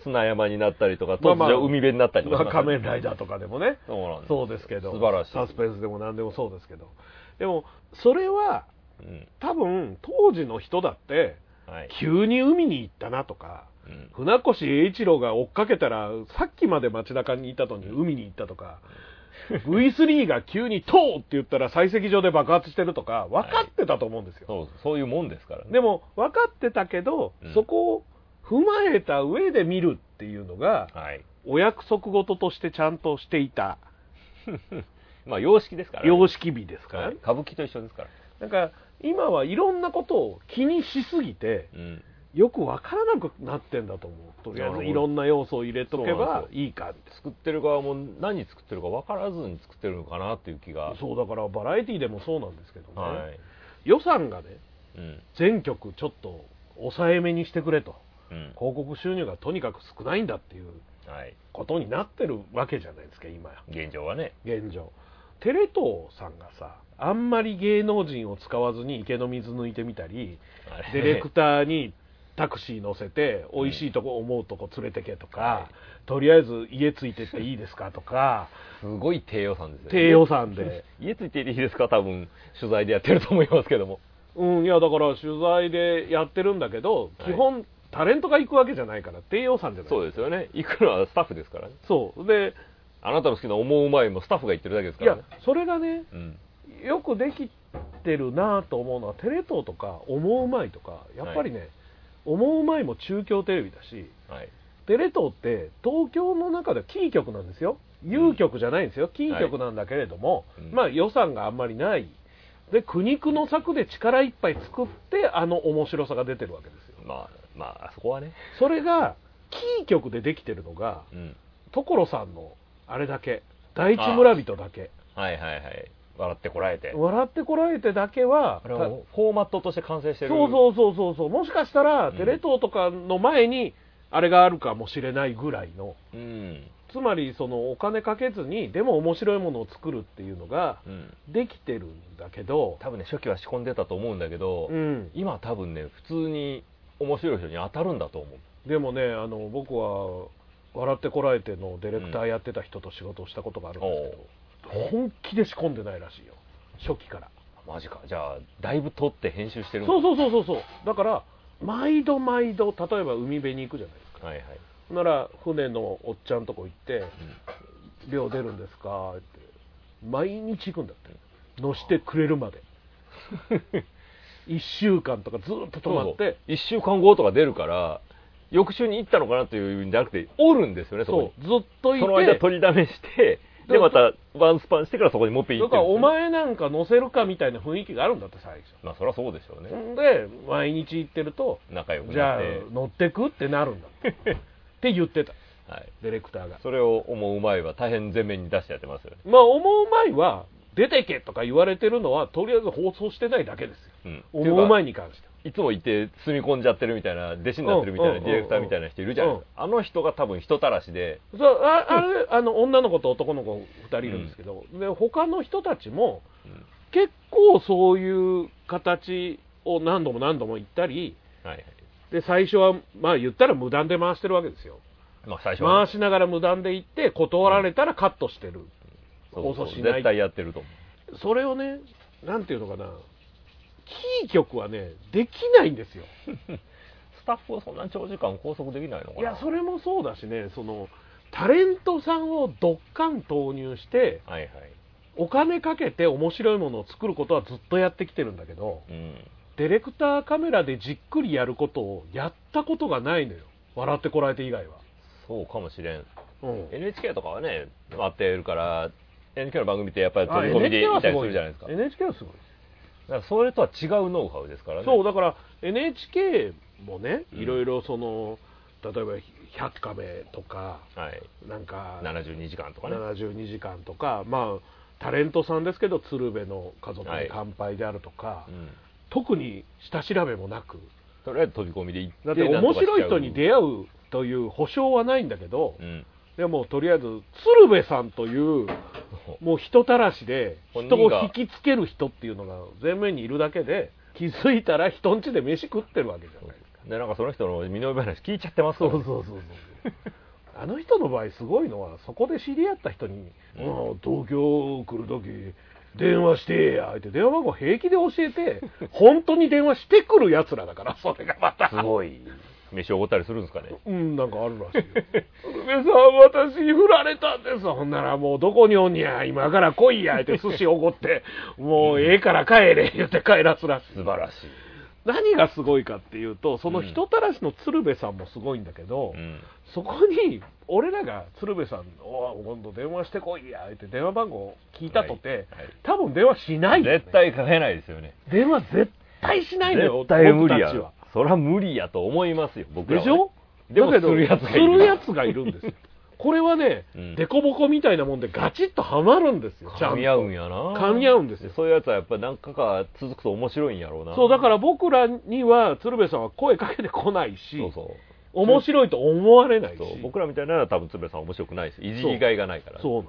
砂山になったりとか、突如海辺になったりとか、 まあ、仮面ライダーとかでもね、 そうなんです。 そうですけど、 素晴らしい。 サスペンスでも何でもそうですけど、でもそれは、うん、多分当時の人だって、はい、急に海に行ったなとか、うん、船越英一郎が追っかけたらさっきまで街中にいたのに海に行ったとか、うん、ブイスリー が急に「トー!」って言ったら採石場で爆発してるとか分かってたと思うんですよ、 はい、そう、そういうもんですからね。 でも分かってたけど、うん、そこを踏まえた上で見るっていうのが、はい、お約束事としてちゃんとしていたまあ様式ですからね。 様式美ですから、ね、はい、 歌舞伎と一緒ですから。 なんか今はいろんなことを気にしすぎて、うん、よく分からなくなってんだと思う。とりあえずいろんな要素を入れとけばいいかって。 作ってる側も何作ってるか分からずに作ってるのかなっていう気が。 そうだからバラエティでもそうなんですけどね、はい、予算がね、うん、全局ちょっと抑えめにしてくれと、うん、広告収入がとにかく少ないんだっていうことになってるわけじゃないですか今や。 現状はね。 現状テレ東さんがさ、あんまり芸能人を使わずに池の水抜いてみたり、ディレクターにタクシー乗せて美味しいとこ思うとこ連れてけとか、はい、とりあえず家ついてっていいですかとか、 すごい低予算ですよね。 低予算で家ついていていいですか、多分取材でやってると思いますけども。 うん、いやだから取材でやってるんだけど、基本、はい、タレントが行くわけじゃないから低予算じゃない。 そうですよね。行くのはスタッフですからね。 そうで、 あなたの好きな思う前もスタッフが言ってるだけですからね。 いやそれがね、うん、よくできてるなと思うのはテレ東とか思う前とかやっぱりね、はい、思う前も中京テレビだし、はい、テレ東って東京の中ではキー局なんですよ。有局じゃないんですよ、うん、キー局なんだけれども、はい、まあ予算があんまりないで苦肉の策で力いっぱい作ってあの面白さが出てるわけですよ。 まあまあそこはね。 それがキー局でできてるのが、うん、所さんのあれだけ、第一村人だけ。 はいはいはい。笑ってこらえて。 笑ってこらえてだけは、 あれはフォーマットとして完成してる。 そうそうそうそうそう。もしかしたら、うん、テレ東とかの前にあれがあるかもしれないぐらいの。うん、つまりそのお金かけずにでも面白いものを作るっていうのができてるんだけど、 多分ね初期は仕込んでたと思うんだけど、うん、今多分ね普通に面白い人に当たるんだと思う。 でもね、あの僕は笑ってこらえてのディレクターやってた人と仕事をしたことがあるんですけど、うん、本気で仕込んでないらしいよ、初期から。 マジか。じゃあだいぶ撮って編集してるんだ。そうそうそうそうそう。だから毎度毎度、例えば海辺に行くじゃないですか、はいはい、なら船のおっちゃんとこ行って「うん、漁出るんですか?」って毎日行くんだって、乗してくれるまでいっしゅうかんとかずっと泊まって。そうそういっしゅうかんごとか出るから翌週に行ったのかなというんじゃなくておるんですよね、そこに。 そうずっといて、 その間取りだめしてでまたワンスパンしてからそこにもっぺん行ってるんですよ。 だからお前なんか乗せるかみたいな雰囲気があるんだって最初。 まあそりゃそうでしょうね。 で毎日行ってると仲良くなって、 じゃあ乗ってくってなるんだって言ってた、はい、ディレクターが。 それを思う前は大変前面に出してやってますよね。 まあ思う前は出てけとか言われてるのはとりあえず放送してないだけですよ、うん、思う前に関していつもいて住み込んじゃってるみたいな、弟子になってるみたいな、ディレクターみたいな人いるじゃないですか。あの人が多分人たらしで、 そうああれあの女の子と男の子ふたりいるんですけど、うん、で他の人たちも、うん、結構そういう形を何度も何度も言ったり、はいはい、で最初はまあ言ったら無断で回してるわけですよ。 まあ最初はね、 回しながら無断で言って断られたらカットしてる、 うん、放送しない。そうそう絶対やってると思う。それをね、なんていうのかな、キー局はねできないんですよスタッフをそんな長時間拘束できないのかな。 いやそれもそうだしね、そのタレントさんをどっかん投入して、はいはい、お金かけて面白いものを作ることはずっとやってきてるんだけど、うん、ディレクターカメラでじっくりやることをやったことがないのよ、笑ってこらえて以外は。 そうかもしれん、うん、エヌエイチケー とかはね回ってるから エヌエイチケー の番組ってやっぱり飛び込みでいたりするじゃないですか。 エヌエイチケー はすごいです。 だからそれとは違うノウハウですからね。 そうだから エヌエイチケー もね、いろいろその例えばひゃっカメとか、はい、なんかななじゅうにじかんとかね、 ななじゅうにじかんとか、まあタレントさんですけど鶴瓶の家族に乾杯であるとか、はい、うん、特に下調べもなくとりあえず飛び込みで行って、 だって面白い人に出会うという保証はないんだけど、うん、でもとりあえず鶴瓶さんというもう人たらしで人を引きつける人っていうのが前面にいるだけで、気づいたら人ん家で飯食ってるわけじゃないですか。 でなんかその人の身の上話聞いちゃってますから、ね、 そうそうそうそうあの人の場合すごいのはそこで知り合った人に「うん、東京来る時電話してや」って電話番号平気で教えて本当に電話してくるやつらだから、それがまたすごい飯おごったりするんですかね。 うん、なんかあるらしいよ。皆さん、私振られたんです。ほんならもうどこにおんにや、今から来いやって寿司おごってもうええから帰れ言って帰らすらしい。 素晴らしい。 何がすごいかっていうと、その人たらしの鶴瓶さんもすごいんだけど、うん、そこに俺らが鶴瓶さん「お今度電話してこいや」って電話番号聞いたとて、はいはい、多分電話しないよ、ね、 絶対かけないですよね。 電話絶対しないのよ。 絶対無理や。そりゃ無理やと思いますよ、僕らは、ね。 でしょ？ でもするやつがいる。 するやつがいるんですよ。これはね、うん、デコボコみたいなもんでガチッとはまるんですよ。 噛み合うんやな。 噛み合うんですよ。 そういうやつはやっぱり何回か続くと面白いんやろうな。 そうだから僕らには鶴瓶さんは声かけてこないし、そうそう面白いと思われないし、 そう僕らみたいなのは多分鶴瓶さんは面白くないし、いじりがいがないから、ね。 そうなんです。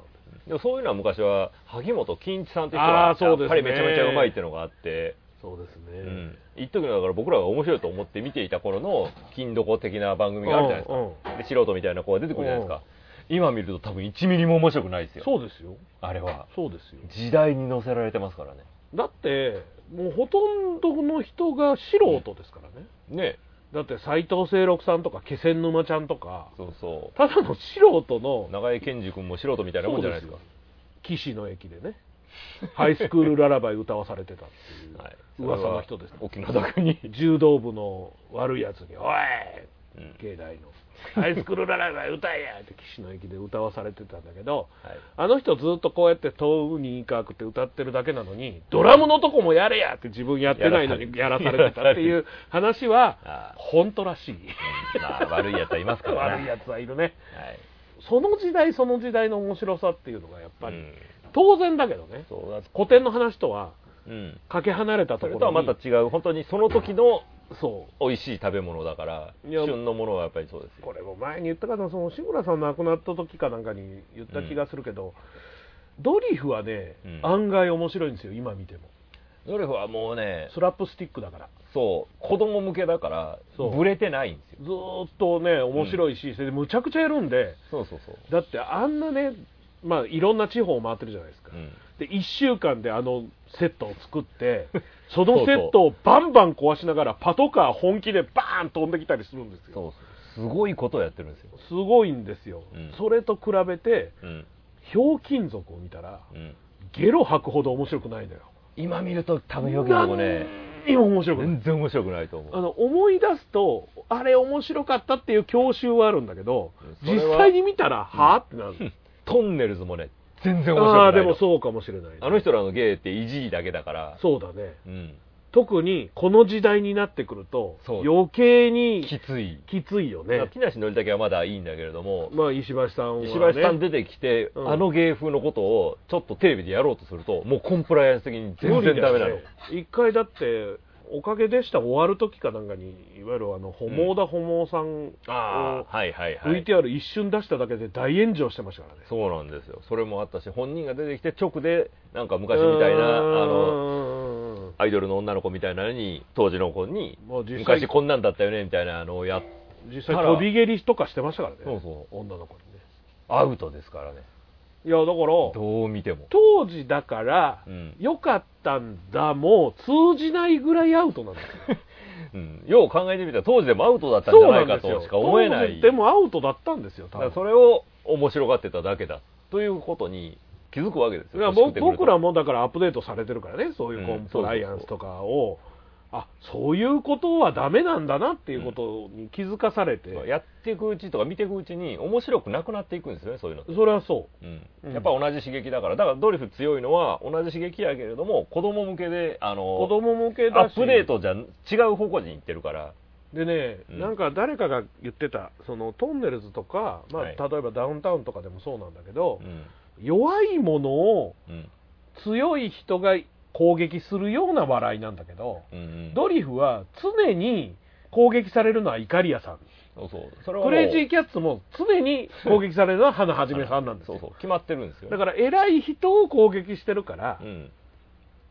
でもそういうのは昔は萩本欽一さんという人がやっぱりめちゃめちゃうまいっていうのがあって。 そうですね。うん。 一時だから僕らが面白いと思って見ていた頃の金どこ的な番組があるじゃないですか。うんうん、で素人みたいな子が出てくるじゃないですか。今見ると多分いちミリも面白くないですよ。 そうですよ。 あれは。 そうですよ。 時代に乗せられてますからね。 だってもうほとんどの人が素人ですからね。 うん、ね。 だって斉藤清六さんとか気仙沼ちゃんとか、 そうそう。 ただの素人の長井健二君も素人みたいなもんじゃないですか。 岸の駅でね。ハイスクールララバイ歌わされてたっていう、はい、噂の人です、ね、 沖縄に柔道部の悪いやつに「おい!」うん、境内の「ハイスクールララバイ歌えや!」って岸の駅で歌わされてたんだけど、はい、あの人ずっとこうやって「飛ぶにいかく」って歌ってるだけなのにドラムのとこもやれやって自分やってないのにやらされてたっていう話は本当らしい。 まあ、悪いやつはいますからね。 悪いやつはいるね、はい、その時代その時代の面白さっていうのがやっぱり、うん当然だけどね、古典の話とはかけ離れたところに、 それとはまた違う本当にその時のそう美味しい食べ物だから旬のものはやっぱりそうですよ。 これも前に言ったかな、その志村さん亡くなった時かなんかに言った気がするけど、うん、ドリフはね、うん、案外面白いんですよ今見ても。 ドリフはもうねスラップスティックだから、 そう子供向けだからブレてないんですよ。ずーっとね面白いし、うん、それでむちゃくちゃやるんで、 そうそうそうだってあんなねまあ、いろんな地方を回ってるじゃないですか、うん、でいっしゅうかんであのセットを作ってそのセットをバンバン壊しながらパトカー本気でバーン飛んできたりするんですよ。 そうそうすごいことをやってるんですよ。 すごいんですよ、うん、それと比べて、うん、ひょうきん族を見たら、うん、ゲロ吐くほど面白くないのよ。 今見ると多分ひょうきん族もね今面白くない、 全然面白くないと思う。 あの思い出すとあれ面白かったっていう郷愁はあるんだけど実際に見たら、うん、はぁってなるトンネルズもね全然面白くない。ああでもそうかもしれない、ね、 あの人らの芸っていじりだけだから。 そうだね、うん、特にこの時代になってくると余計にきついきついよね。 木梨憲武はまだいいんだけれども、 まあ石橋さんは、ね、 石橋さん出てきて、うん、あの芸風のことをちょっとテレビでやろうとするともうコンプライアンス的に全然ダメなの、ね、 一回だっておかげでした終わる時かなんかにいわゆるあのホモーダホモーさんを ブイティーアール 一瞬出しただけで大炎上してましたからね。 そうなんですよ。それもあったし本人が出てきて直でなんか昔みたいなあのアイドルの女の子みたいなのに当時の子に昔こんなんだったよねみたいなのをやった実際飛び蹴りとかしてましたからね。そうそう女の子にねアウトですからね。 いやだからどう見ても当時だから良、うん、かったんだもう通じないぐらいアウトなんですよ、 うん、よう考えてみたら当時でもアウトだったんじゃないかとしか思えない。 でもアウトだったんですよ多分。 だからそれを面白がってただけだということに気づくわけですよ。いや僕らもだからアップデートされてるからねそういうコンプライアンスとかを、あそういうことはダメなんだなっていうことに気づかされて、 うん、やっていくうちとか見ていくうちに面白くなくなっていくんですよねそういうのって。 それはそう、 うん、やっぱ同じ刺激だからだからドリフ強いのは同じ刺激やけれども子供向けであの子供向けだしアップデートじゃ違う方向に行ってるからでね、うん、なんか誰かが言ってたそのトンネルズとか、まあはい、例えばダウンタウンとかでもそうなんだけど、うん、弱いものを強い人が攻撃するような笑いなんだけど、うんうん、ドリフは常に攻撃されるのはイカリアさん。そうそうそれはクレイジーキャッツも常に攻撃されるのは花はじめさんなんですよ。 そうそう決まってるんですよ。 だから偉い人を攻撃してるから、うん、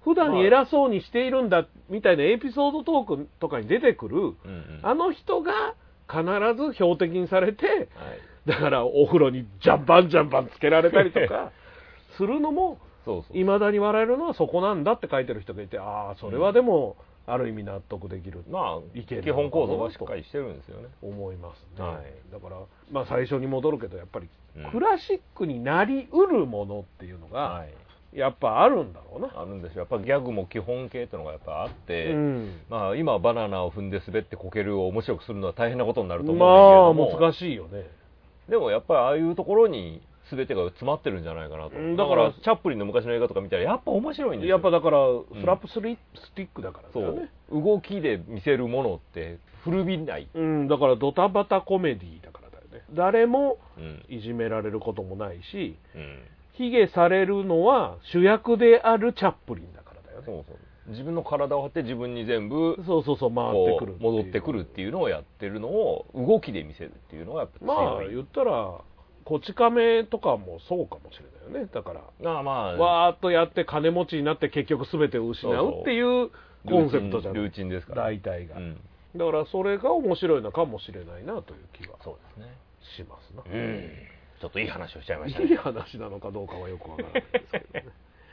普段偉そうにしているんだみたいなエピソードトークとかに出てくる、うんうん、あの人が必ず標的にされて、はい、だからお風呂にジャンバンジャンバンつけられたりとかするのもいまだに笑えるのはそこなんだって書いてる人がいて、ああそれはでもある意味納得できる、 まあ基本構造がしっかりしてるんですよね、 思いますね、はい、だからまあ最初に戻るけどやっぱりクラシックになりうるものっていうのが、はい、やっぱあるんだろうな。 あるんですよ。やっぱギャグも基本形っていうのがやっぱあって、うん、まあ今バナナを踏んで滑ってこけるを面白くするのは大変なことになると思うんだけども、 まあ難しいよね。 でもやっぱりああいうところに全てが詰まってるんじゃないかなと。だからチャップリンの昔の映画とか見たらやっぱ面白いんですよ。 やっぱだからスラップスリ、うん、スティックだからだよね。 そう動きで見せるものって古びない。 うん、だからドタバタコメディだからだよね。誰もいじめられることもないし。うん卑下されるのは主役であるチャップリンだからだよね。 そうそう自分の体を張って自分に全部そうそうそう回ってくる戻ってくるっていうのをやってるのを動きで見せるっていうのがやっぱ強い。 まあ言ったらこち亀とかもそうかもしれないよね。だからああまあわーっとやって金持ちになって結局全てを失うっていうコンセプトじゃない。 ルーチンですから大体が、うん、だからそれが面白いのかもしれないなという気はそうですねしますな。 うんちょっといい話をしちゃいましたね。 いい話なのかどうかはよくわからないですけどね。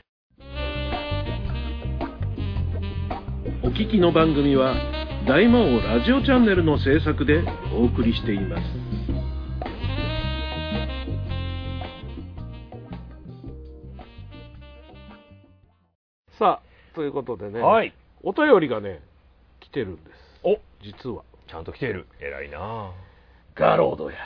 お聞きの番組は大魔王ラジオチャンネルの制作でお送りしています。 さあということでね、 はい、 お便りがね来てるんです。 お実はちゃんと来てる。偉いな。 ガロードや。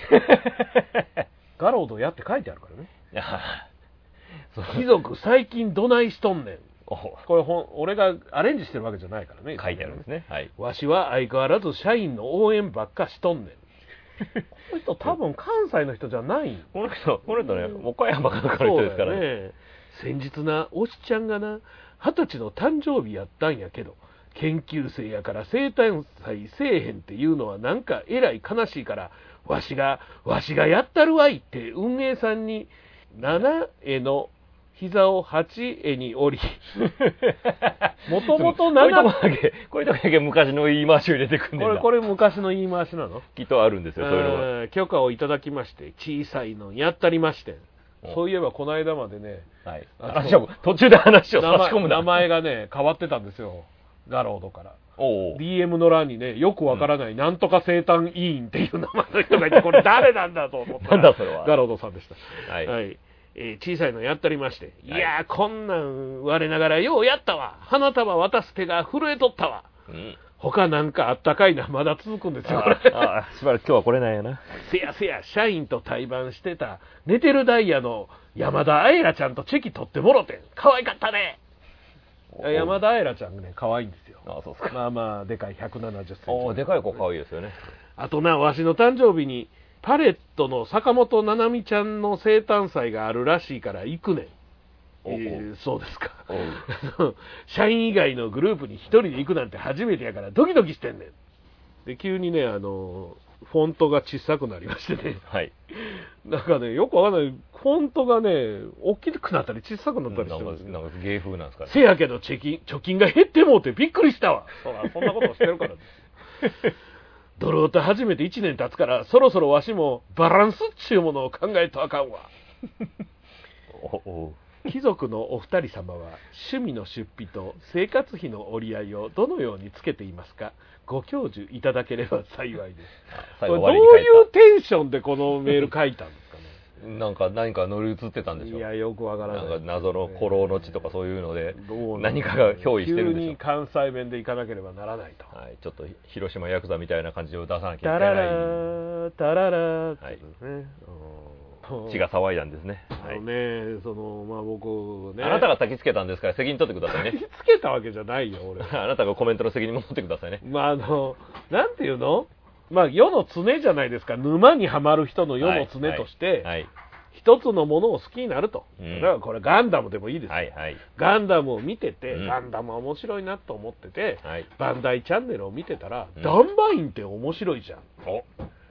ガロードやって書いてあるからね。貴族最近どないしとんねん。これほん俺がアレンジしてるわけじゃないからね。 書いてあるんですね。はい。 わしは相変わらず社員の応援ばっかしとんねん。この人多分関西の人じゃない。 この人この人ね岡山かどっかの人ですからね。 ね先日なおしちゃんがな二十歳の誕生日やったんやけど。研究生やから生誕祭せえへんっていうのはなんかえらい悲しいからわしがわしがやったるわいって運営さんにななえの膝をはちえに折りもともとななこれとかだけ昔の言い回しを入れてくんねんだ。 これこれ昔の言い回しなのきっとあるんですよそういうのは。 許可をいただきまして小さいのやったりましてそういえばこの間までね、 はい、途中で話を差し込む名前がね変わってたんですよガロードから。ディーエム の欄にね、よくわからない、うん、なんとか生誕委員っていう名前の人がいて、これ誰なんだと思ったら、 なんだそれは。 ガロードさんでした。 はい。 はいえー、小さいのやったりまして、はい、いやー、こんなん我ながらようやったわ。花束渡す手が震えとったわ。うん、他なんかあったかいな、まだ続くんですよ。 ああ、しばらく今日はこれなんやな。 せやせや、社員と対バンしてた、寝てるダイヤの山田愛良ちゃんとチェキ取ってもろてん。可愛かったね。山田愛良ちゃんがね可愛いんですよ。 ああそうですか。 まあまあでかいひゃくななじゅっセンチ。 おでかい子可愛いですよね。 あとなわしの誕生日にパレットの坂本七海ちゃんの生誕祭があるらしいから行くねん。えー、そうですか。社員以外のグループに一人で行くなんて初めてやからドキドキしてんねん。で急にねあのフォントが小さくなりましてね。 はい。 なんかねよくわかんないフォントがね大きくなったり小さくなったりしてるんですよ。 なんか芸風なんですかね。 せやけど貯金貯金が減ってもうてびっくりしたわ。そらそんなことをしてるからです。ドローと初めていちねん経つからそろそろわしもバランスっちゅうものを考えとあかんわ。おお貴族のお二人様は趣味の出費と生活費の折り合いをどのようにつけていますか。ご教授いただければ幸いです。どういうテンションでこのメール書いたんですかね。 なんか何か乗り移ってたんでしょう。 いやよくわからない。 なんか謎の古老の地とかそういうので何かが憑依してるんでしょう。 急に関西弁で行かなければならないと。 はい、ちょっと広島ヤクザみたいな感じを出さなきゃいけない。タララータララーってですね。はい血が騒いだんですね。 あのね、そのまあ僕ね。 あなたが焚きつけたんですから責任取ってくださいね。 焚きつけたわけじゃないよ俺。 あなたがコメントの責任も持ってくださいね。 まああのなんていうの、まあ世の常じゃないですか。沼にはまる人の世の常として、はいはい、一つのものを好きになると。うん、だからこれガンダムでもいいですよ。はいはい、ガンダムを見てて、うん、ガンダムは面白いなと思ってて、はい、バンダイチャンネルを見てたら、うん、ダンバインって面白いじゃん。お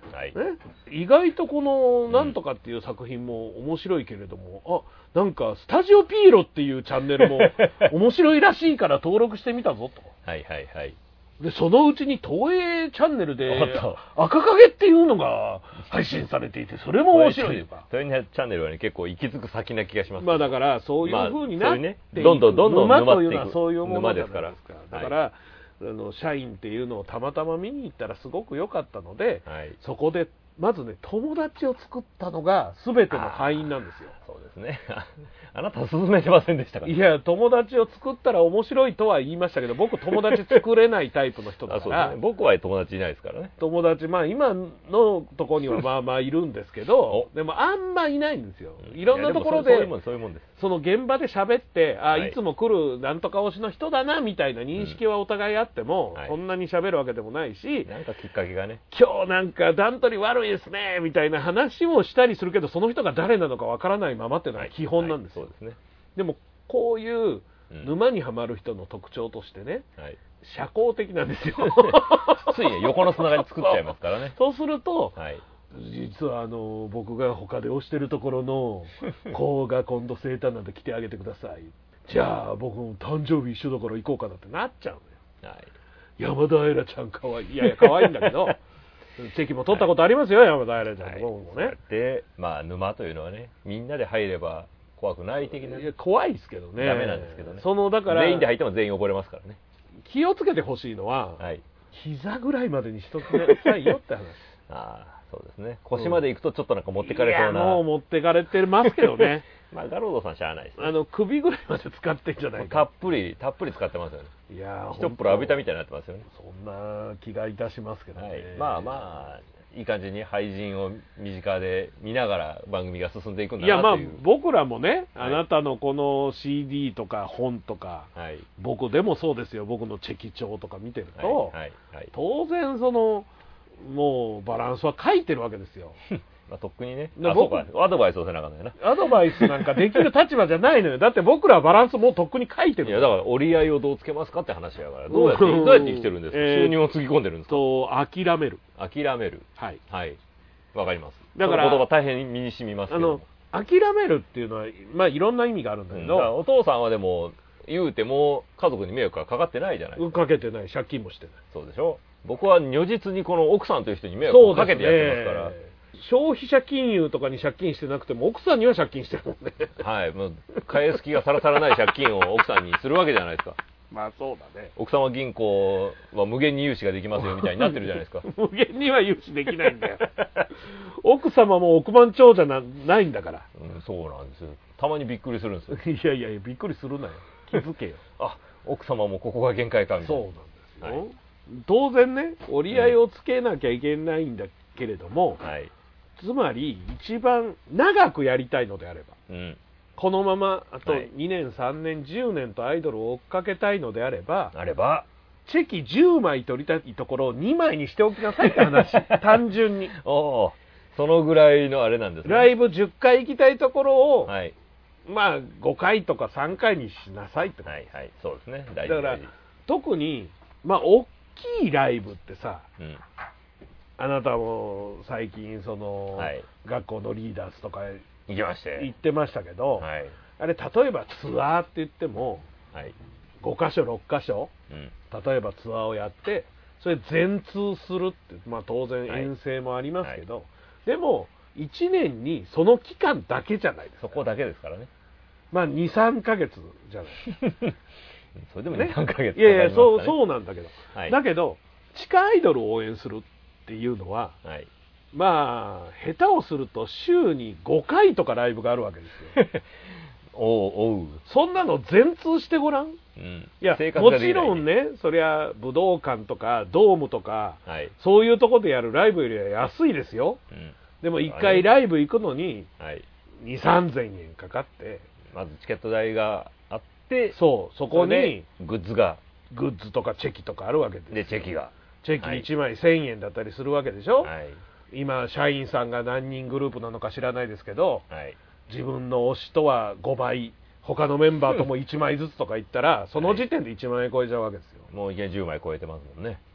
はい、 ね、意外とこのなんとかっていう作品も面白いけれども、うん、あ、なんかスタジオピーロっていうチャンネルも面白いらしいから登録してみたぞと。 はいはいはい。 でそのうちに東映チャンネルで赤影っていうのが配信されていて、それも面白いとか。 東映チャンネルはね結構行き着く先な気がします。 まあだからそういう風になって、まあね、どんどんどんどん沼っていく。 沼というのはそういうものですから。だから、 はい、 あの社員っていうのをたまたま見に行ったらすごく良かったので、 はい、 そこでまずね友達を作ったのが全ての敗因なんですよ。 そうですね。あなたは勧めてませんでしたか、ね、 いや友達を作ったら面白いとは言いましたけど、僕友達作れないタイプの人だから。 あ、そうですね、僕は友達いないですからね。 友達まあ今のところにはまあまあいるんですけどでもあんまいないんですよ。いろんなところでその現場で喋ってあ、はい、いつも来るなんとか推しの人だなみたいな認識はお互いあっても、うん、そんなに喋るわけでもないし、 なんかきっかけがね、 今日なんか段取り悪いですねみたいな話をしたりするけど、その人が誰なのかわからないままっていうのは基本なんですよ。 はいはい、そうですね。 でもこういう沼にはまる人の特徴としてね、うん、はい、社交的なんですよ。 ついね横のつながり作っちゃいますからね。 そうすると、 はい、 実はあの僕が他で推してるところの子が今度生誕なんで来てあげてください。じゃあ僕も誕生日一緒だから行こうかなってなっちゃうのよ。はい、山田エラちゃんかわいい、いやいや可愛いんだけどチェキも取ったことありますよ、はい、山田エラちゃんの僕もね。 で、まあ沼というのはね、みんなで入れば怖くない的な、 いや怖いですけどね。 ダメなんですけどね。 そのだから全員で入っても全員溺れますからね。 気をつけてほしいのは、はい、膝ぐらいまでにしときなさいよって話。 ああ、そうですね。腰まで行くとちょっとなんか持ってかれそうな、うん、 いやもう持ってかれてますけどね。 まあガロードさんしゃあないですね。 あの首ぐらいまで使ってんじゃないか。 たっぷりたっぷり使ってますよね。 いや一っ風呂浴びたみたいになってますよね。 そんな気がいたしますけどね。はい、 まあまあいい感じに俳人を身近で見ながら番組が進んでいくんだなという。いやまあ僕らもね、はい、あなたのこの シーディー とか本とか、はい、僕でもそうですよ、僕のチェキ帳とか見てると、はいはいはい、当然そのもうバランスは書いてるわけですよ。 まあ、とっくにね、あ、そうか、アドバイスをせなあかんのよな。 アドバイスなんかできる立場じゃないのよ。だって僕らはバランスもうとっくに書いてる。 いやだから折り合いをどうつけますかって話やから、どうやってどうやって生きてるんですか、えー、収入をつぎ込んでるんですか。 と諦める。 諦める。はいはい、わかります。 だからその言葉大変身に染みますけど、 あの諦めるっていうのはまあいろんな意味があるんだけど、うん、 だお父さんはでも言うても家族に迷惑がかかってないじゃないですか。 かけてない、借金もしてない。 そうでしょ。僕は如実にこの奥さんという人に迷惑をかけてやってますから。 消費者金融とかに借金してなくても奥さんには借金してるもんね。 はい、もう返す気がさらさらない借金を奥さんにするわけじゃないですか。 まあそうだね。 奥様銀行は無限に融資ができますよみたいになってるじゃないですか。 無限には融資できないんだよ。奥様も億万長者なないんだから、 うん、そうなんですよ。たまにびっくりするんですよ。 いやいやいやびっくりするなよ。気づけよ。 あ、奥様もここが限界かみたいな。 そうなんですよ、はい、当然ね折り合いをつけなきゃいけないんだけれども、うん、はい、つまり一番長くやりたいのであれば、うん、このままあとにねんさんねんじゅうねんとアイドルを追っかけたいのであれば、 あればチェキじゅうまい取りたいところをにまいにしておきなさいって話。単純に。 おー、そのぐらいのあれなんですね。 ライブじゅっかい行きたいところを、はい、まあごかいとかさんかいにしなさいって。 はいはい、そうですね。大事だから特にまあ大きいライブってさ、うん、あなたも最近その、はい、学校のリーダーズとか行きまして行ってましたけど、はい、あれ例えばツアーって言っても、はい、ごかしょろっかしょ、うん、例えばツアーをやってそれ全通するって、まあ、当然遠征もありますけど、はいはい、でもいちねんにその期間だけじゃないですか。 そこだけですからね。 まあにさんかげつじゃないそれでもにさんかげつ、 ね、いやいやそうそうなんだけど、はい、だけど地下アイドルを応援するっていうのは、はい、まあ下手をすると週にごかいとかライブがあるわけですよ。 おうおう、 そんなの全通してごらん、うん、いやもちろんねそりゃ武道館とかドームとか、はい、そういうとこでやるライブよりは安いですよ、うん、でもいっかいライブ行くのににせんさんぜんえんかかって、 まずチケット代があって、 そうそこにグッズがグッズとかチェキとかあるわけです。 でチェキがチェキいちまいせんえんだったりするわけでしょ、はい、今社員さんが何人グループなのか知らないですけど、はい、自分の推しとはごばい他のメンバーともいちまいずつとか言ったらその時点でいちまんえん超えちゃうわけですよ。 もういきなりじゅうまい超えてますもんね。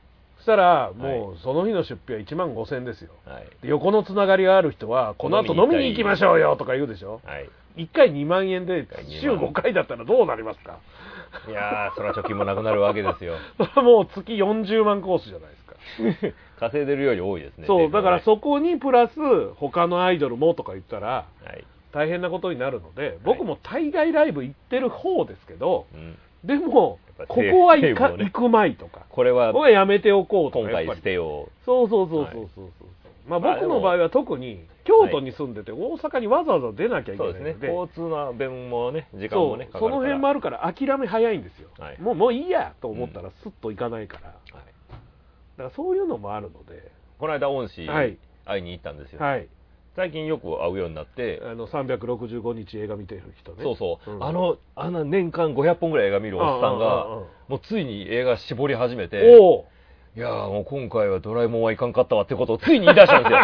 したらもうその日の出費はいちまんごせんえんですよ、はい、で横のつながりがある人はこの後飲みに行きましょうよとか言うでしょ、はい、いっかいにまんえんで週ごかいだったらどうなりますか。 いやーそれは貯金もなくなるわけですよ。 もう月よんじゅうまんコースじゃないですか。 稼いでるより多いですね。 そうだからそこにプラス他のアイドルもとか言ったら大変なことになるので、僕も大概ライブ行ってる方ですけど、はい、でもここは行か、ね、行くまいとかこれはこれはやめておこうとか今回捨てよう。 そうそうそうそうそうそう、はい、まあ、僕の場合は特に京都に住んでて大阪にわざわざ出なきゃいけないので、 そうですね、交通の便もね時間もねかかるから、 その辺もあるから諦め早いんですよ、はい、もうもういいやと思ったらスッと行かないから、うん、はい、だからそういうのもあるので、 この間恩師会いに行ったんですよ、はい、最近よく会うようになって、 あのさんびゃくろくじゅうごにち映画見てる人ね、 そうそう、うん、あのあの年間ごひゃっぽんぐらい映画見るおっさんがもうついに映画絞り始めて、おいやーもう今回はドラえもんはいかんかったわってことをついに言い出したんですよ。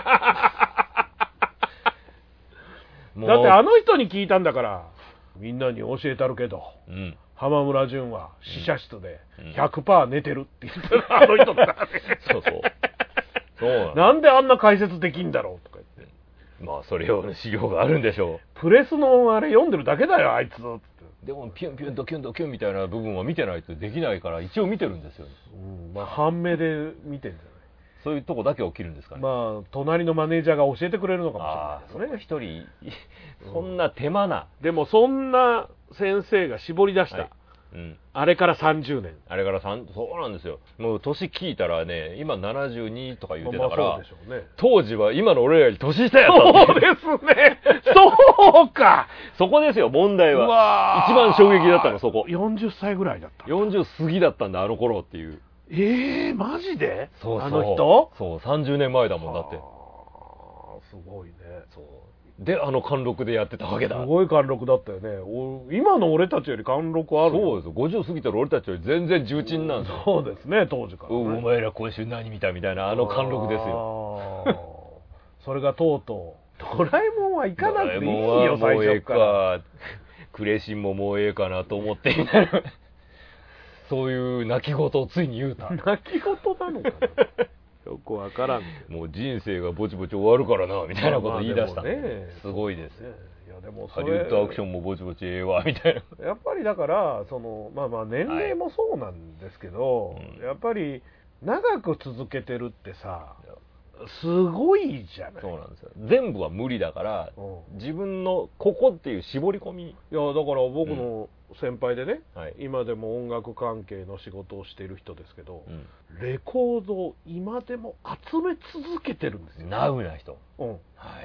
だってあの人に聞いたんだから、みんなに教えたるけど、うん、浜村淳は試写室で ひゃくパーセント 寝てるって言ってる、うん、あの人だからね。そうそうそうなん、なんであんな解説できんだろうとか言って、 まあそれ用の資料があるんでしょう。 プレスのあれ読んでるだけだよあいつって。 でもピュンピュンとキュンとキュンみたいな部分は見てないとできないから一応見てるんですよ、 うん、まあ半目で見てるんじゃない。 そういうとこだけ起きるんですかね。 まあ隣のマネージャーが教えてくれるのかもしれないですね。 一人そんな手間な、 うん、でもそんな先生が絞り出した、はい、うん、あれからさんじゅうねん、 あれからさんそうなんですよ。もう年聞いたらね今ななじゅうにとか言ってたから、まあそうでしょうね、当時は今の俺らより年下やったって。 そうですね。そうか。 そこですよ問題は。一番衝撃だったのそこ。 よんじゅっさいぐらいだった。 よんじゅう過ぎだったんだあの頃っていう。 えー、マジで？ そうそう、 あの人？ そうさんじゅうねんまえだもんだって。 すごいね。 そうであの貫禄でやってたわけだ。 すごい貫禄だったよね。お今の俺たちより貫禄ある。 そうですよ。ごじゅう過ぎたら俺たちより全然重鎮なんですよ。 そうですね当時から、ね、 お, お前ら今週何見たみたいなあの貫禄ですよ。 それがとうとうドラえもんは行かなくていいよ最初から。 クレシンももうええかなと思ってみたいな。そういう泣き言をついに言うた。 泣き言なのかな。よくわからん。 もう人生がぼちぼち終わるからなみたいなこと言い出した、ね、すごいですよ、ね、 いやでもハリウッドアクションもぼちぼちええわみたいな。 やっぱりだからそのまあまあ年齢もそうなんですけど、はい、うん、やっぱり長く続けてるってさすごいじゃない。 そうなんですよ。全部は無理だから、うん、自分のここっていう絞り込み。いやだから僕の先輩でね、うん、はい、今でも音楽関係の仕事をしている人ですけど、うん、レコードを今でも集め続けてるんですよ。 ナウな人、 うん、はい、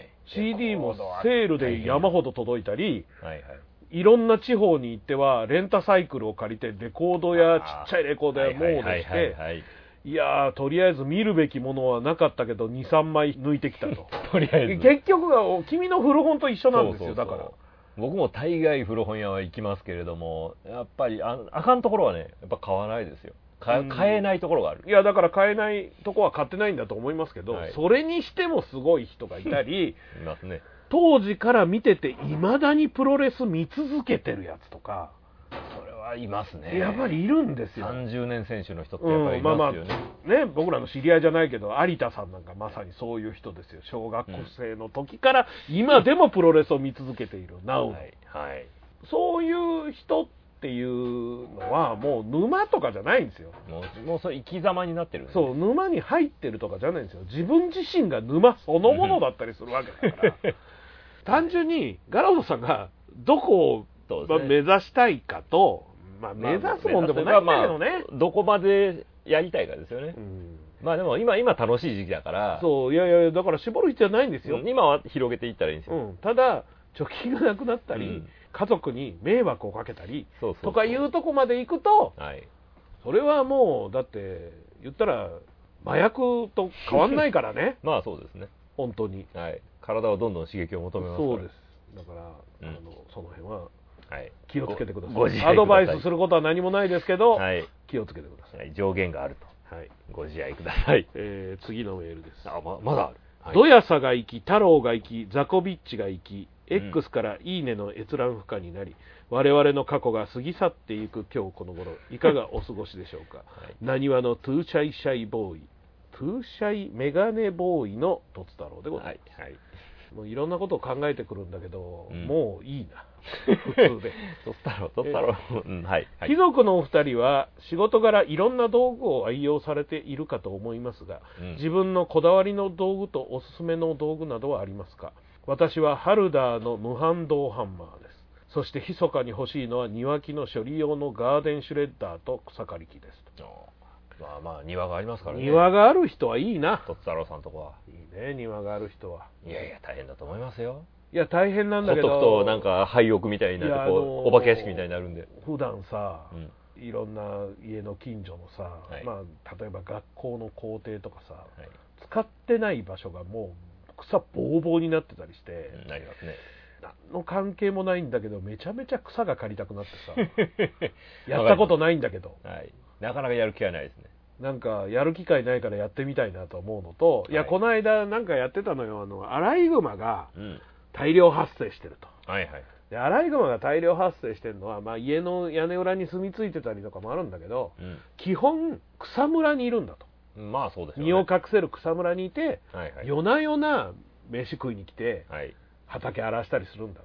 シーディー もセールで山ほど届いたり、はいはい、いろんな地方に行ってはレンタサイクルを借りてレコードやちっちゃいレコードやモードして、いやーとりあえず見るべきものはなかったけど にさんまい抜いてきたと。とりあえず結局が君の古本と一緒なんですよ。そうそうそう、だから僕も大概古本屋は行きますけれども、やっぱり あ, あかんところはねやっぱ買わないですよ。買えないところがある。 いやだから買えないところは買ってないんだと思いますけど、はい、それにしてもすごい人がいたりいますね。当時から見てていまだにプロレス見続けてるやつとか、 それはいますね。 やっぱりいるんですよ。 さんじゅうねん選手の人ってやっぱりいますよね、うん、まあまあね、僕らの知り合いじゃないけど有田さんなんかまさにそういう人ですよ。小学生の時から今でもプロレスを見続けているなお、はいはい、そういう人っていうのはもう沼とかじゃないんですよ。 もう、もうそれ生き様になってるんですね。そう沼に入ってるとかじゃないんですよ。自分自身が沼そのものだったりするわけだから単純にガラオドさんがどこをまあ、目指したいかと、まあ、目指すもんでもないんだけどね、まあ、 どこまでやりたいかですよね、うん、まあでも今今楽しい時期だから。 そういやいやだから絞る必要はないんですよ、 うん、今は広げていったらいいんですよ、 うん、ただ貯金がなくなったり、うん、家族に迷惑をかけたりそうそうそうとかいうとこまで行くと、はい、それはもうだって言ったら麻薬と変わんないからねまあそうですね本当に、 はい、体はどんどん刺激を求めますから。 そうです。だから、うん、あのその辺ははい、 気をつけてください。アドバイスすることは何もないですけど、はい、気をつけてください、 はい、上限があると、はい、ご自愛ください、 えー、次のメールです。 あ ま, まだある、 はい、ドヤサが行き、太郎が行き、ザコビッチが行き、 X からいいねの閲覧不可になり、我々の過去が過ぎ去っていく今日この頃、いかがお過ごしでしょうか。なにわのトゥーシャイシャイボーイ、トゥーシャイメガネボーイのとつ太郎でございます。はいはい、もういろんなことを考えてくるんだけど、うん、もういいな。普通で。 とつ太郎、とつ太郎。うんはいはい、 貴族のお二人は仕事柄いろんな道具を愛用されているかと思いますが、うん、自分のこだわりの道具とおすすめの道具などはありますか。私はハルダーの無反動ハンマーです。そして密かに欲しいのは庭木の処理用のガーデンシュレッダーと草刈り機ですと。 まあまあ庭がありますからね。 庭がある人はいいな。 とつ太郎さんとこは。 いいね、庭がある人は。 いやいや大変だと思いますよ。 いや大変なんだけど。 ほっとくとなんか廃屋みたいになってこうお化け屋敷みたいになるんで。 普段さ、うん、いろんな家の近所のさ、はい、まあ例えば学校の校庭とかさ、はい、使ってない場所がもう草ぼうぼうになってたりして、 うん、なりますね。 何の関係もないんだけどめちゃめちゃ草が刈りたくなってさやったことないんだけど、 はい、なかなかやる気はないですね。 なんかやる機会ないからやってみたいなと思うのと、はい、いやこの間なんかやってたのよ、あのアライグマが大量発生してると、 うん、はいはい、 でアライグマが大量発生してるのは、まあ、家の屋根裏に住み着いてたりとかもあるんだけど、うん、基本草むらにいるんだと。 まあそうですよね。 身を隠せる草むらにいて、 はいはい、 夜な夜な飯食いに来て、 はい、 畑荒らしたりするんだって。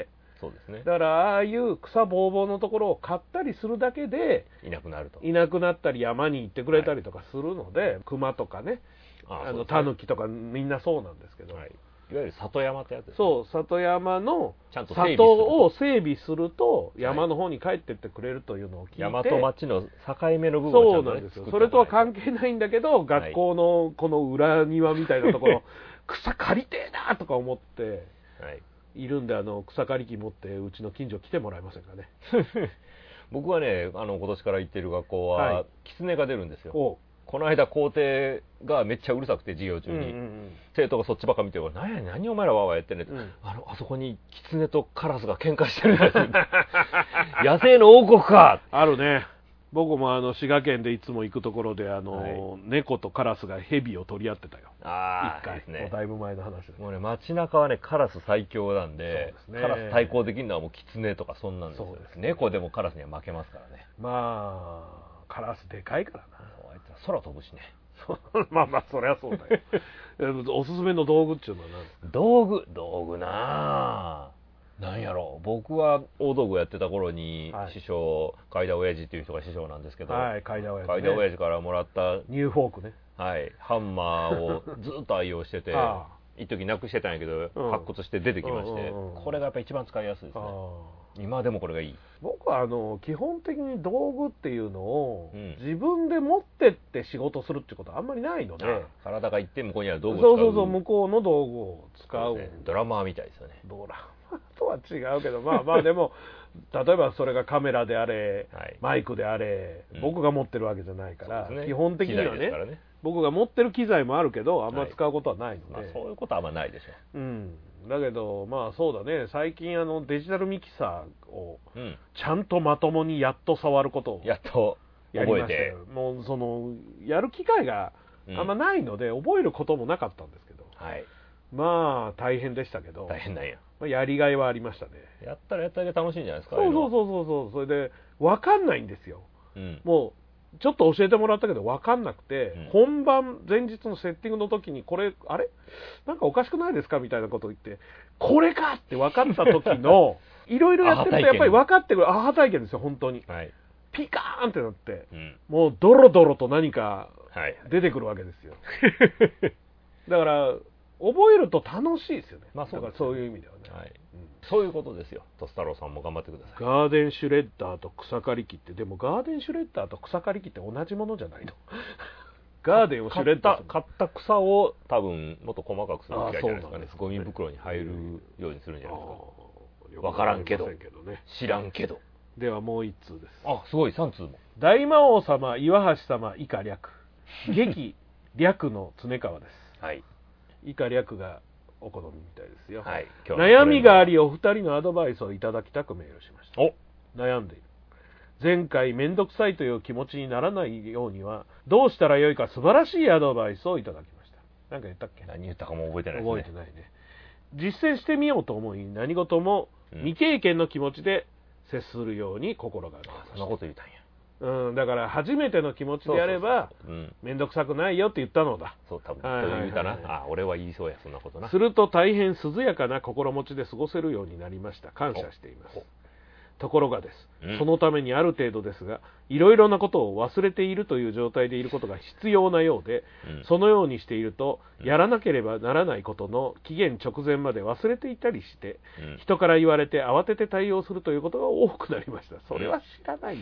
そうですね。 だからああいう草ぼうぼうのところを刈ったりするだけでいなくなると。 いなくなったり山に行ってくれたりとかするので、はい、熊とかね、あのタヌキとかみんなそうなんですけど、はい、 いわゆる里山ってやつですね。 そう、里山の里を整備すると山の方に帰ってってくれるというのを聞いて、 山と町の境目の部分をちゃんと、ね、そうなんですよ。それとは関係ないんだけど、学校のこの裏庭みたいなところ、草刈りてえなとか思って、はいいるんで、あの草刈り機持ってうちの近所来てもらえませんかね。 僕はね、あの今年から行ってる学校は、はい、キツネが出るんですよ。この間校庭がめっちゃうるさくて授業中に、うんうんうん、生徒がそっちばっか見てるから、何や何お前らわーわーやってんねん、うん、あのあそこにキツネとカラスが喧嘩してるんです野生の王国か。 あるね。僕もあの滋賀県でいつも行くところであの、はい、猫とカラスがヘビを取り合ってたよ。 ああ、一回ですね。もうだいぶ前の話です。 もうね、街中はねカラス最強なんで、ね、カラス対抗できるのはもうキツネとかそんなんですよ。そうですね。猫でもカラスには負けますからね。 まあカラスでかいからな。 あいつは空飛ぶしね。 まあまあそりゃそうだよ。おすすめの道具っていうのは何ですか。 道具道具なあ。なんやろう、僕は大道具やってた頃に、はい、師匠海田親父っていう人が師匠なんですけど、 はい、海田親父、 ね、海田親父からもらったニューフォークね、 はい、ハンマーをずっと愛用してて一時なくしてたんやけど、うん、発掘して出てきまして、うんうんうん、これがやっぱ一番使いやすいですね。今でもこれがいい。 僕はあの基本的に道具っていうのを、うん、自分で持ってって仕事するってことはあんまりないので、 体が行って向こうにある道具を使う。 そうそうそう、向こうの道具を使う、 ね、ドラマーみたいですよね。 ドラマーとは違うけど、まあまあでも例えばそれがカメラであれ、はい、マイクであれ、うん、僕が持ってるわけじゃないから、ね、基本的には ね, ね僕が持ってる機材もあるけどあんま使うことはないので、 はい、まあ、そういうことはあんまないでしょう。うんだけどまあそうだね、最近あのデジタルミキサーをちゃんとまともにやっと触ることをやっとやりましたよ。もうそのやる機会があんまないので、うん、覚えることもなかったんですけど、 はい、 まあ大変でしたけど、 大変なんや、 まあ、やりがいはありましたね。 やったらやっただけ楽しいんじゃないですか。 そうそうそうそうそう、それで分かんないんですよ、うん、もうちょっと教えてもらったけど分かんなくて、うん、本番前日のセッティングの時にこれあれなんかおかしくないですかみたいなことを言って、これかって分かった時のいろいろやってるとやっぱり分かってくるアハ体験ですよ本当に、はい、ピカーンってなって、うん、もうドロドロと何か出てくるわけですよ、はい、だから覚えると楽しいですよね。 まあそうですね、 だからそういう意味ではね、 はい、うん、そういうことですよ。とつ太郎さんも頑張ってください。 ガーデンシュレッダーと草刈り機って、でもガーデンシュレッダーと草刈り機って同じものじゃないのガーデンをシュレッダー買った草を多分もっと細かくする機械じゃないですかね。ゴミ袋に入るようにするんじゃないですか。分からんけど、知らんけど。 ではもう一通です。 あ、すごい、さん通も。 大魔王様岩橋様以下略劇略の常川です。はい。以下略がお好みみたいですよ、はい、今日悩みがありお二人のアドバイスをいただきたくメールしました。お悩んでいる。前回めんどくさいという気持ちにならないようにはどうしたらよいか素晴らしいアドバイスをいただきました。何か言ったっけ。 何言ったかも覚えてないですね。 覚えてないね。 実践してみようと思い、何事も未経験の気持ちで接するように心がけました。 そんなこと言ったんや。 うん、だから初めての気持ちでやれば面倒くさくないよって言ったのだ。 そう、多分言うたな。あ、俺は言いそうや、そんなことな。 すると大変涼やかな心持ちで過ごせるようになりました。感謝しています。ところがです、うん、そのためにある程度ですが、いろいろなことを忘れているという状態でいることが必要なようで、うん、そのようにしていると、やらなければならないことの期限直前まで忘れていたりして、うん、人から言われて慌てて対応するということが多くなりました。それは知らないよ。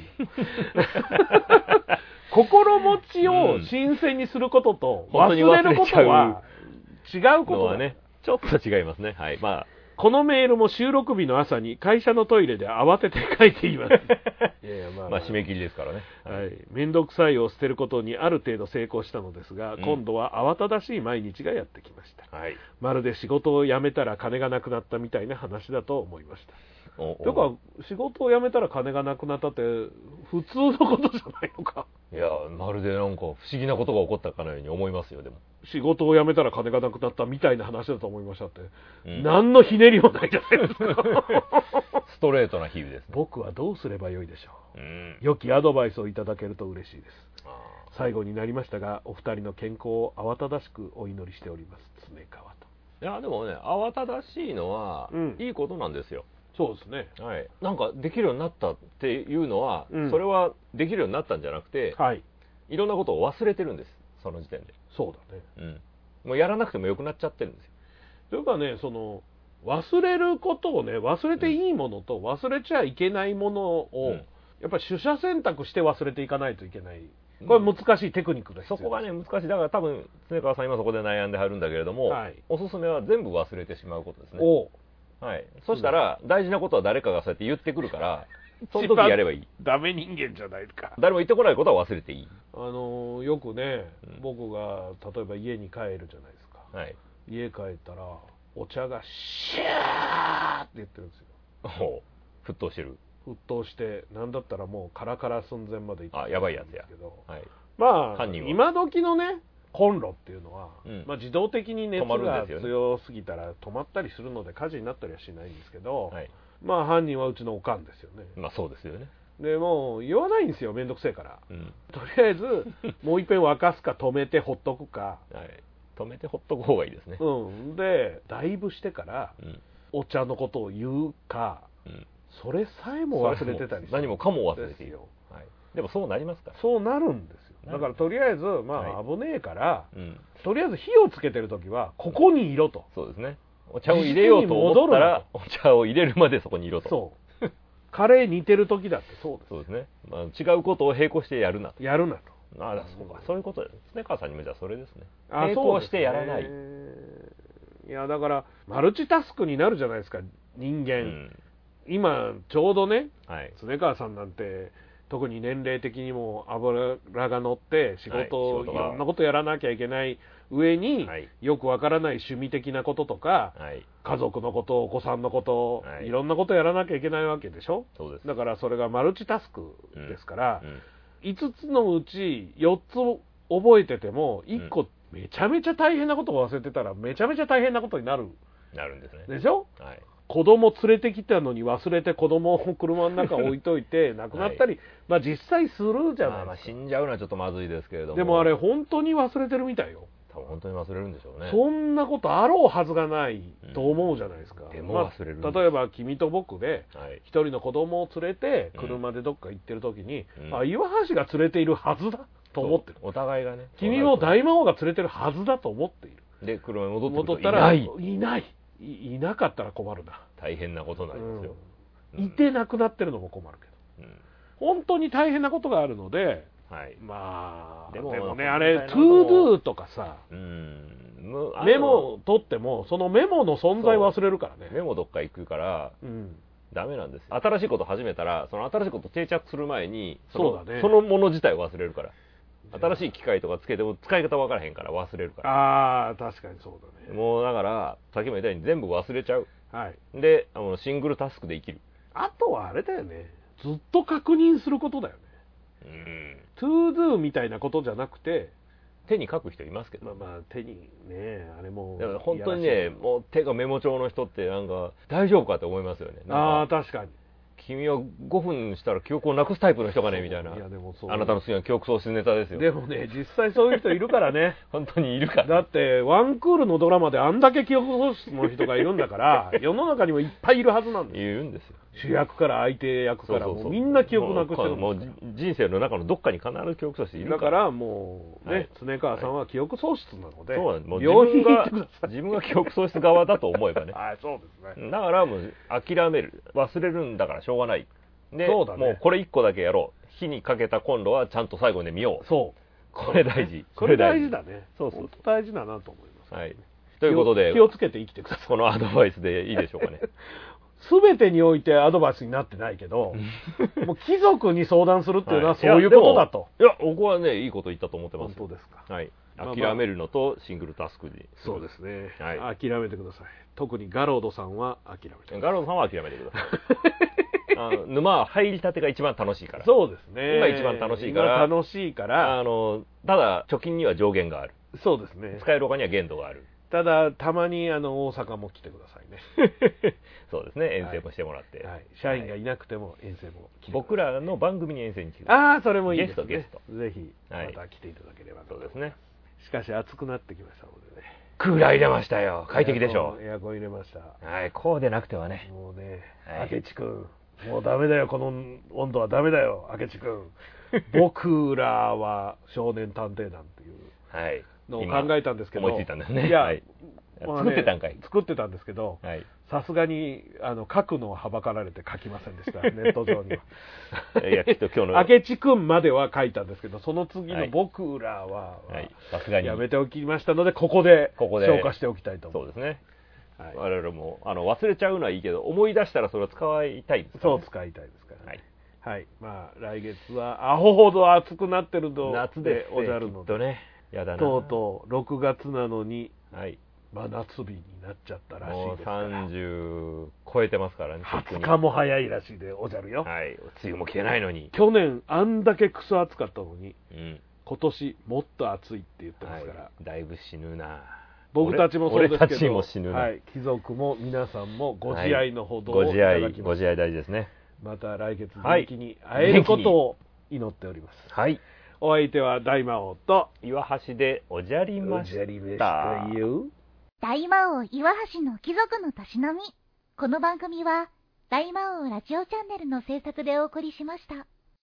心持ちを新鮮にすることと、忘れることは違うことだね。 ちょっと違いますね。はい。まあこのメールも収録日の朝に会社のトイレで慌てて書いています。 いやいや、まあ、まあ、締め切りですからね。 はい。面倒くさいを捨てることにある程度成功したのですが、うん、今度は慌ただしい毎日がやってきました。はい。まるで仕事を辞めたら金がなくなったみたいな話だと思いました。おおというか、仕事を辞めたら金がなくなったって普通のことじゃないのか。 いや、まるでなんか不思議なことが起こったかのように思いますよ、でも。 仕事を辞めたら金がなくなったみたいな話だと思いましたって。うん、何のひねりもないじゃないですか。 ストレートな比喩ですね。 僕はどうすればよいでしょう。うん、良きアドバイスをいただけると嬉しいです。最後になりましたが、お二人の健康を慌ただしくお祈りしております。常川と。 いや、でもね、慌ただしいのは、うん、いいことなんですよ。 そうですね、 はい、なんかできるようになったっていうのは、うん、それはできるようになったんじゃなくて、はい、いろんなことを忘れてるんです、その時点で。 そうだね、 うん、もうやらなくてもよくなっちゃってるんですよ。 というかね、その忘れることをね、忘れていいものと忘れちゃいけないものを、うん、やっぱり取捨選択して忘れていかないといけない。これ難しいテクニックです、 うん、そこがね難しい。だから多分常川さん今そこで悩んではるんだけれども、はい、おすすめは全部忘れてしまうことですね。おはい、そしたら大事なことは誰かがそうやって言ってくるからその時やればいい。 ダメ人間じゃないか。 誰も言ってこないことは忘れていい。 あのー、よくね、うん、僕が例えば家に帰るじゃないですか、はい、家帰ったらお茶がシャーって言ってるんですよ。 ほう、沸騰してる。 沸騰してなんだったらもうカラカラ寸前までいってるんですけど、 あ、やばいやつや、はい、 まあ今時のねコンロっていうのは、うん、まあ、自動的に熱が強すぎたら止まったりするので火事になったりはしないんですけど、はい、まあ犯人はうちのおかんですよね。 まあそうですよね。 でもう言わないんですよ、めんどくせえから、うん、とりあえずもういっぺん沸かすか止めてほっとくか、 はい、止めてほっとく方がいいですね。 うん、でだいぶしてから、うん、お茶のことを言うか、うん、それさえも忘れてたりする。 何もかも忘れている。はい、でもそうなりますから。 そうなるんですよ。だからとりあえずまあ、はい、危ねえから、うん、とりあえず火をつけてるときはここにいろと。 そうですね。お茶を入れようと思ったらお茶を入れるまでそこにいろと。 そうカレー煮てるときだってそうです。 そうですね、まあ、違うことを並行してやるなと。 やるなと。 ああ、そうか、そういうことです。常川さんにもじゃあそれですね。並行してやらない。 いやだからマルチタスクになるじゃないですか人間、うん、今ちょうどね、はい、常川さんなんて特に年齢的にも脂が乗って仕事を、はい、いろんなことやらなきゃいけない上に、はい、よくわからない趣味的なこととか、はい、家族のこと、お子さんのこと、はい、いろんなことやらなきゃいけないわけでしょ。そうです。だからそれがマルチタスクですから、うんうん、いつつのうちよっつ覚えててもいっこめちゃめちゃ大変なことを忘れてたらめちゃめちゃ大変なことになる。 なるんですね。 でしょ。はい。子供連れてきたのに忘れて子供を車の中置いといて亡くなったり、はい、まあ実際するじゃないですか。まあ、まあ死んじゃうのはちょっとまずいですけれども。 でもあれ本当に忘れてるみたいよ。 多分本当に忘れるんでしょうね。 そんなことあろうはずがないと思うじゃないですか。 うん、でも忘れる、 まあ、例えば君と僕で一人の子供を連れて車でどっか行ってる時に、うん、あ、岩橋が連れているはずだと思ってる。 お互いがね。 君も大魔王が連れてるはずだと思っている。 で車に戻ってくると戻ったらいないいないいなかったら困るな。 大変なことになりますよ、 うん、いてなくなってるのも困るけど、うん、本当に大変なことがあるので、はい、まあで も, でもねあれトゥードゥとかさ、うん、メモ取ってもそのメモの存在忘れるからね。 メモどっか行くから、うん、ダメなんですよ。新しいこと始めたらその新しいこと定着する前にその、そうだね、そのもの自体を忘れるから。新しい機械とかつけても使い方分からへんから忘れるから。 ああ確かにそうだね。 もうだからさっきも言ったように全部忘れちゃう、はい、であのシングルタスクで生きる。 あとはあれだよね、ずっと確認することだよね。うん、トゥードゥみたいなことじゃなくて手に書く人いますけど、 まあまあ手にね、あれもだから本当にね、もう手がメモ帳の人ってなんか大丈夫かって思いますよね。 ああ確かに。 君はごふんしたら記憶をなくすタイプの人がねみたいな。いやでもそう、あなたの好きな記憶喪失ネタですよ。 でもね、実際そういう人いるからね。 本当にいるから。 だってワンクールのドラマであんだけ記憶喪失の人がいるんだから世の中にもいっぱいいるはずなんですよ。 いるんですよ。 主役から相手役からもうみんな記憶なくしてるんですから。 もう人生の中のどっかに必ず記憶喪失いるから。 だからもうね、はい、常川さんは記憶喪失なので、 そうなんです。もう病院が自分が記憶喪失側だと思えばね。 はい、そうですね。 だからもう諦める、忘れるんだからしょうがない。で、 そうだね、 もうこれ一個だけやろう。火にかけたコンロはちゃんと最後で見よう。 そう。 これ大事。 これ大事だね。 そうそうそう。 大事だなと思います。 はい。ということで、 気をつけて生きてください。 このアドバイスでいいでしょうかね。 すべてにおいてアドバイスになってないけど、もう貴族に相談するっていうのはそういうことだと。 いや、僕はね、いいこと言ったと思ってます。 本当ですか。 はい。諦めるのとシングルタスクに。 そうですね。 はい。 諦めてください。特にガロードさんは諦めてください。 ガロードさんは諦めてください。あの沼は入りたてが一番楽しいから。 そうですね。 今一番楽しいから。 今楽しいから。 あの、ただ、貯金には上限がある。 そうですね。 使えるお金には限度がある。 ただ、たまにあの大阪も来てくださいね。 そうですね。遠征もしてもらって。 はい。社員がいなくても遠征も来てください。 僕らの番組に遠征に来てください。 ああ、それもいいですね。 ゲスト、ゲスト。 ぜひ、また来ていただければと。 そうですね。 しかし暑くなってきましたのでね。 クーラー入れましたよ。快適でしょう。 エアコン入れました。 はい。こうでなくてはね。 もうね、明智くん。もうダメだよ、この温度はダメだよ、明智くん。僕らは少年探偵団っていうのを考えたんですけど。 思いついたんですね。 いや、 はい、まあね、作ってたんかい。 作ってたんですけど、さすがにあの書くのをはばかられて書きませんでした、ネット上には。いや、きっと今日の。明智くんまでは書いたんですけど、その次の僕らは、さすがにやめておきましたので、ここで消化しておきたいと思います。 そうですね。はい、我々もあの忘れちゃうのはいいけど、思い出したらそれを使いたいですから、ね、そう使いたいですから、ね、はい、はい、まあ来月はアホほど暑くなってると夏でおじゃるので、 ね、やだな。 とうとうろくがつなのに、はい、真夏日になっちゃったらしいですから。 もうさんじゅう超えてますからね。 はつかも早いらしいでおじゃるよ。 はい、梅雨も来てないのに。 去年あんだけクソ暑かったのに、うん、今年もっと暑いって言ってますから、はい、 だいぶ死ぬな。 僕たちもそうですけど、 俺たちも死ぬな、 はい、貴族も皆さんもご自愛のほどをいただきます、はい、ご自愛、 ご自愛大事ですね。 また来月元気に会えることを祈っております。 はい。 お相手は大魔王と岩橋でおじゃりました。おじゃりましたよ。大魔王岩橋の貴族のたしなみ。この番組は大魔王ラジオチャンネルの制作でお送りしました。